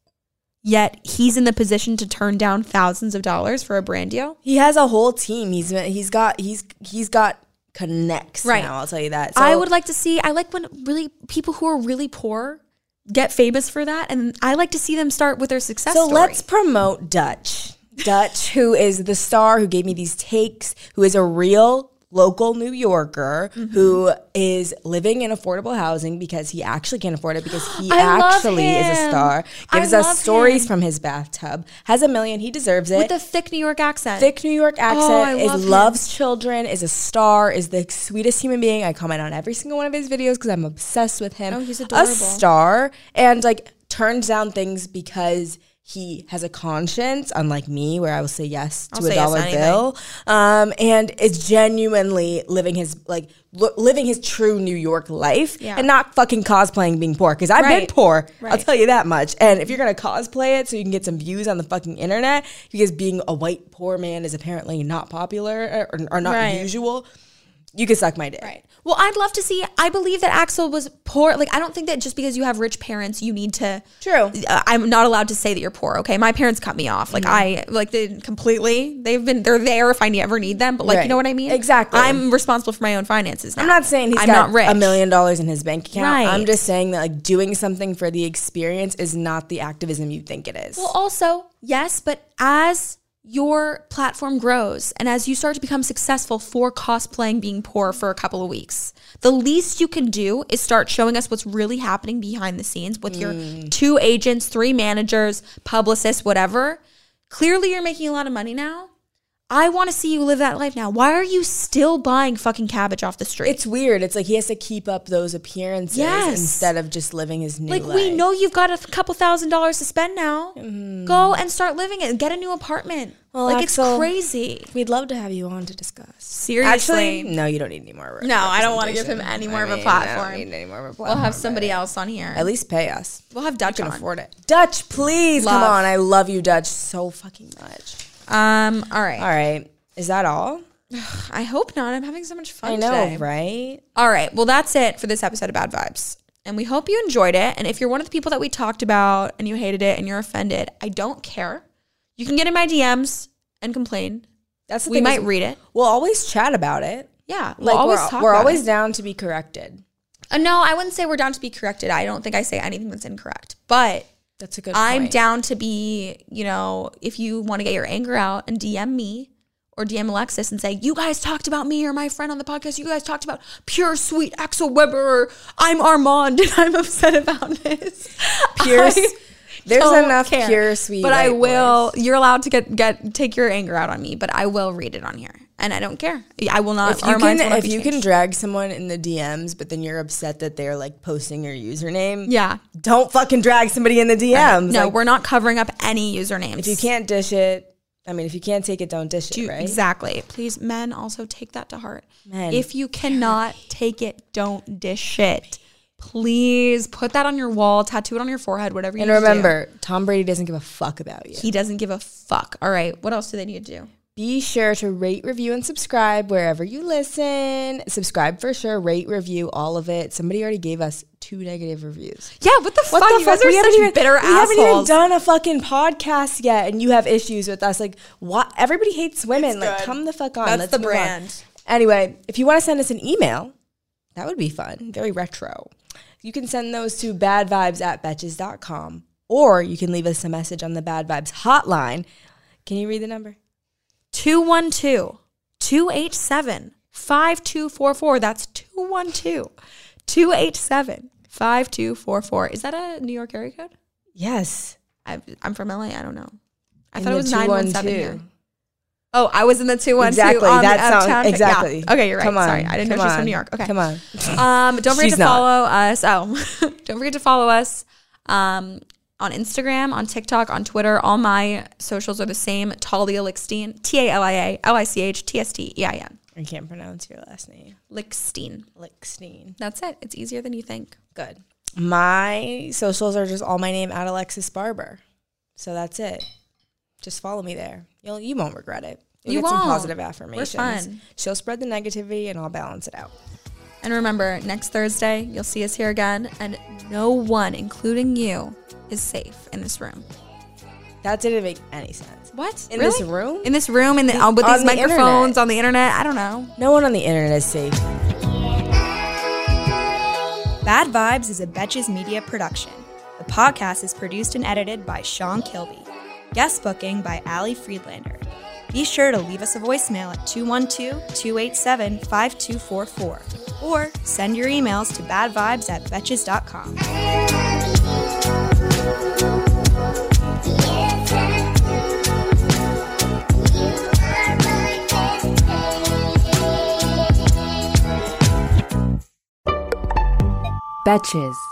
Yet he's in the position to turn down thousands of dollars for a brand deal. He has a whole team. He's he's got he's he's got connects Right. now, I'll tell you that. So, I would like to see, I like when really people who are really poor get famous for that. And I like to see them start with their success So story. let's promote Dutch. Dutch, who is the star who gave me these takes, who is a real local New Yorker, mm-hmm. who is living in affordable housing because he actually can't afford it because he I love actually is a him. star. Gives I us love stories him. from his bathtub. Has a million. He deserves it. With a thick New York accent. Thick New York accent. Oh, I is love him. loves children. Is a star. Is the sweetest human being. I comment on every single one of his videos because I'm obsessed with him. Oh, he's adorable. A star. And like turns down things because he has a conscience, unlike me, where I will say yes to I'll a say yes dollar to anything. bill, um, and is genuinely living his like lo- living his true New York life, Yeah. and not fucking cosplaying being poor. Because I've been Right. poor, I'll Right. tell you that much. And if you're gonna cosplay it so you can get some views on the fucking internet, because being a white poor man is apparently not popular or, or not Right. usual, you can suck my dick. Right. Well, I'd love to see. I believe that Axel was poor. Like, I don't think that just because you have rich parents, you need to. True. Uh, I'm not allowed to say that you're poor. Okay, my parents cut me off. Like I like they completely. They've been. They're there if I ever need them. But like, Right. you know what I mean? Exactly. I'm responsible for my own finances now. I'm not saying he's I'm got not rich. a million dollars in his bank account. Right. I'm just saying that like doing something for the experience is not the activism you think it is. Well, also yes, but as your platform grows and as you start to become successful for cosplaying being poor for a couple of weeks, the least you can do is start showing us what's really happening behind the scenes with your two agents, three managers, publicists, whatever. Clearly you're making a lot of money now. I want to see you live that life now. Why are you still buying fucking cabbage off the street? It's weird. It's like he has to keep up those appearances Yes. instead of just living his new like life. we know you've got a couple thousand dollars to spend now. Mm-hmm. Go and start living it. Get a new apartment. Well, like Axel, it's crazy. We'd love to have you on to discuss. Seriously. Actually, no, you don't need any more. No, I don't want to give him any more I of a mean, platform. I don't need any more of a We'll platform. have somebody else on here. At least pay us. We'll have Dutch You can on. afford it. Dutch, please come Love. on. I love you, Dutch, so fucking much. Um. All right. All right. Is that all? I hope not. I'm having so much fun I know, today. right? All right. Well, that's it for this episode of Bad Vibes. And we hope you enjoyed it. And if you're one of the people that we talked about and you hated it and you're offended, I don't care. You can get in my D Ms and complain. That's the We thing might is read it. We'll always chat about it. Yeah. We'll Like always we're, talk we're about always it. down to be corrected. Uh, no, I wouldn't say we're down to be corrected. I don't think I say anything that's incorrect. But That's a good I'm point. down to be, you know, if you want to get your anger out and D M me or D M Alexis and say, you guys talked about me or my friend on the podcast. You guys talked about pure sweet Axel Weber or I'm Armand and I'm upset about this. Pure I s- There's don't enough care. pure sweet But I white will, boys. you're allowed to get, get, take your anger out on me, but I will read it on here. And I don't care. I will not. If you our minds will can, not if be you changed. can drag someone in the D Ms, but then you're upset that they're like posting your username, Yeah. don't fucking drag somebody in the D Ms. No, Like, we're not covering up any usernames. if you can't dish it, I mean, if you can't take it, don't dish Do- it, right? Exactly. Please, men, also take that to heart. Men. If you cannot take it, don't dish it. Please put that on your wall, tattoo it on your forehead, whatever you And need to do. remember, Tom Brady doesn't give a fuck about you. He doesn't give a fuck. All right. What else do they need to do? Be sure to rate, review, and subscribe wherever you listen. Subscribe for sure. Rate, review, all of it. Somebody already gave us two negative reviews. Yeah, what the What fuck? the You fuck? guys are We haven't such even, bitter we assholes. haven't even done a fucking podcast yet, and you have issues with us. Like, what? Everybody hates women. It's Like, good. come the fuck on. That's Let's the move on. brand. Anyway, if you want to send us an email, that would be fun. Very retro. You can send those to badvibes at betches dot com, or you can leave us a message on the Bad Vibes hotline. Can you read the number? two one two, two eight seven, five two four four. That's two one two, two eight seven, five two four four. Is that a New York area code? Yes. I, I'm from L A. I don't know. I In thought it the was nine one seven two one two. here. Oh, I was in the two one two Exactly. on That the sounds uptown. exactly. Yeah. Okay, you're right. Come on. Sorry, I didn't know Come she was from on. New York. Okay, Come on. Um, don't forget She's to not. follow us. Oh, don't forget to follow us um, on Instagram, on TikTok, on Twitter. All my socials are the same. Talia Lichstein. T A L I A L I C H T S T E I N. I can't pronounce your last name. Lichstein. Lichstein. That's it. It's easier than you think. Good. My socials are just all my name at Alexis Barber. So that's it. Just follow me there. You'll you won't regret it. You'll You get some won't. positive affirmations. fun. She'll spread the negativity and I'll balance it out. And remember, next Thursday, you'll see us here again, and no one, including you, is safe in this room. That didn't make any sense. What? In Really? this room? In this room, in the, uh, with On these the microphones internet. on the internet? I don't know. No one on the internet is safe. Bad Vibes is a Betches Media production. The podcast is produced and edited by Sean Kilby. Guest booking by Ali Friedlander. Be sure to leave us a voicemail at two one two, two eight seven, five two four four or send your emails to badvibes at betches dot com. Betches.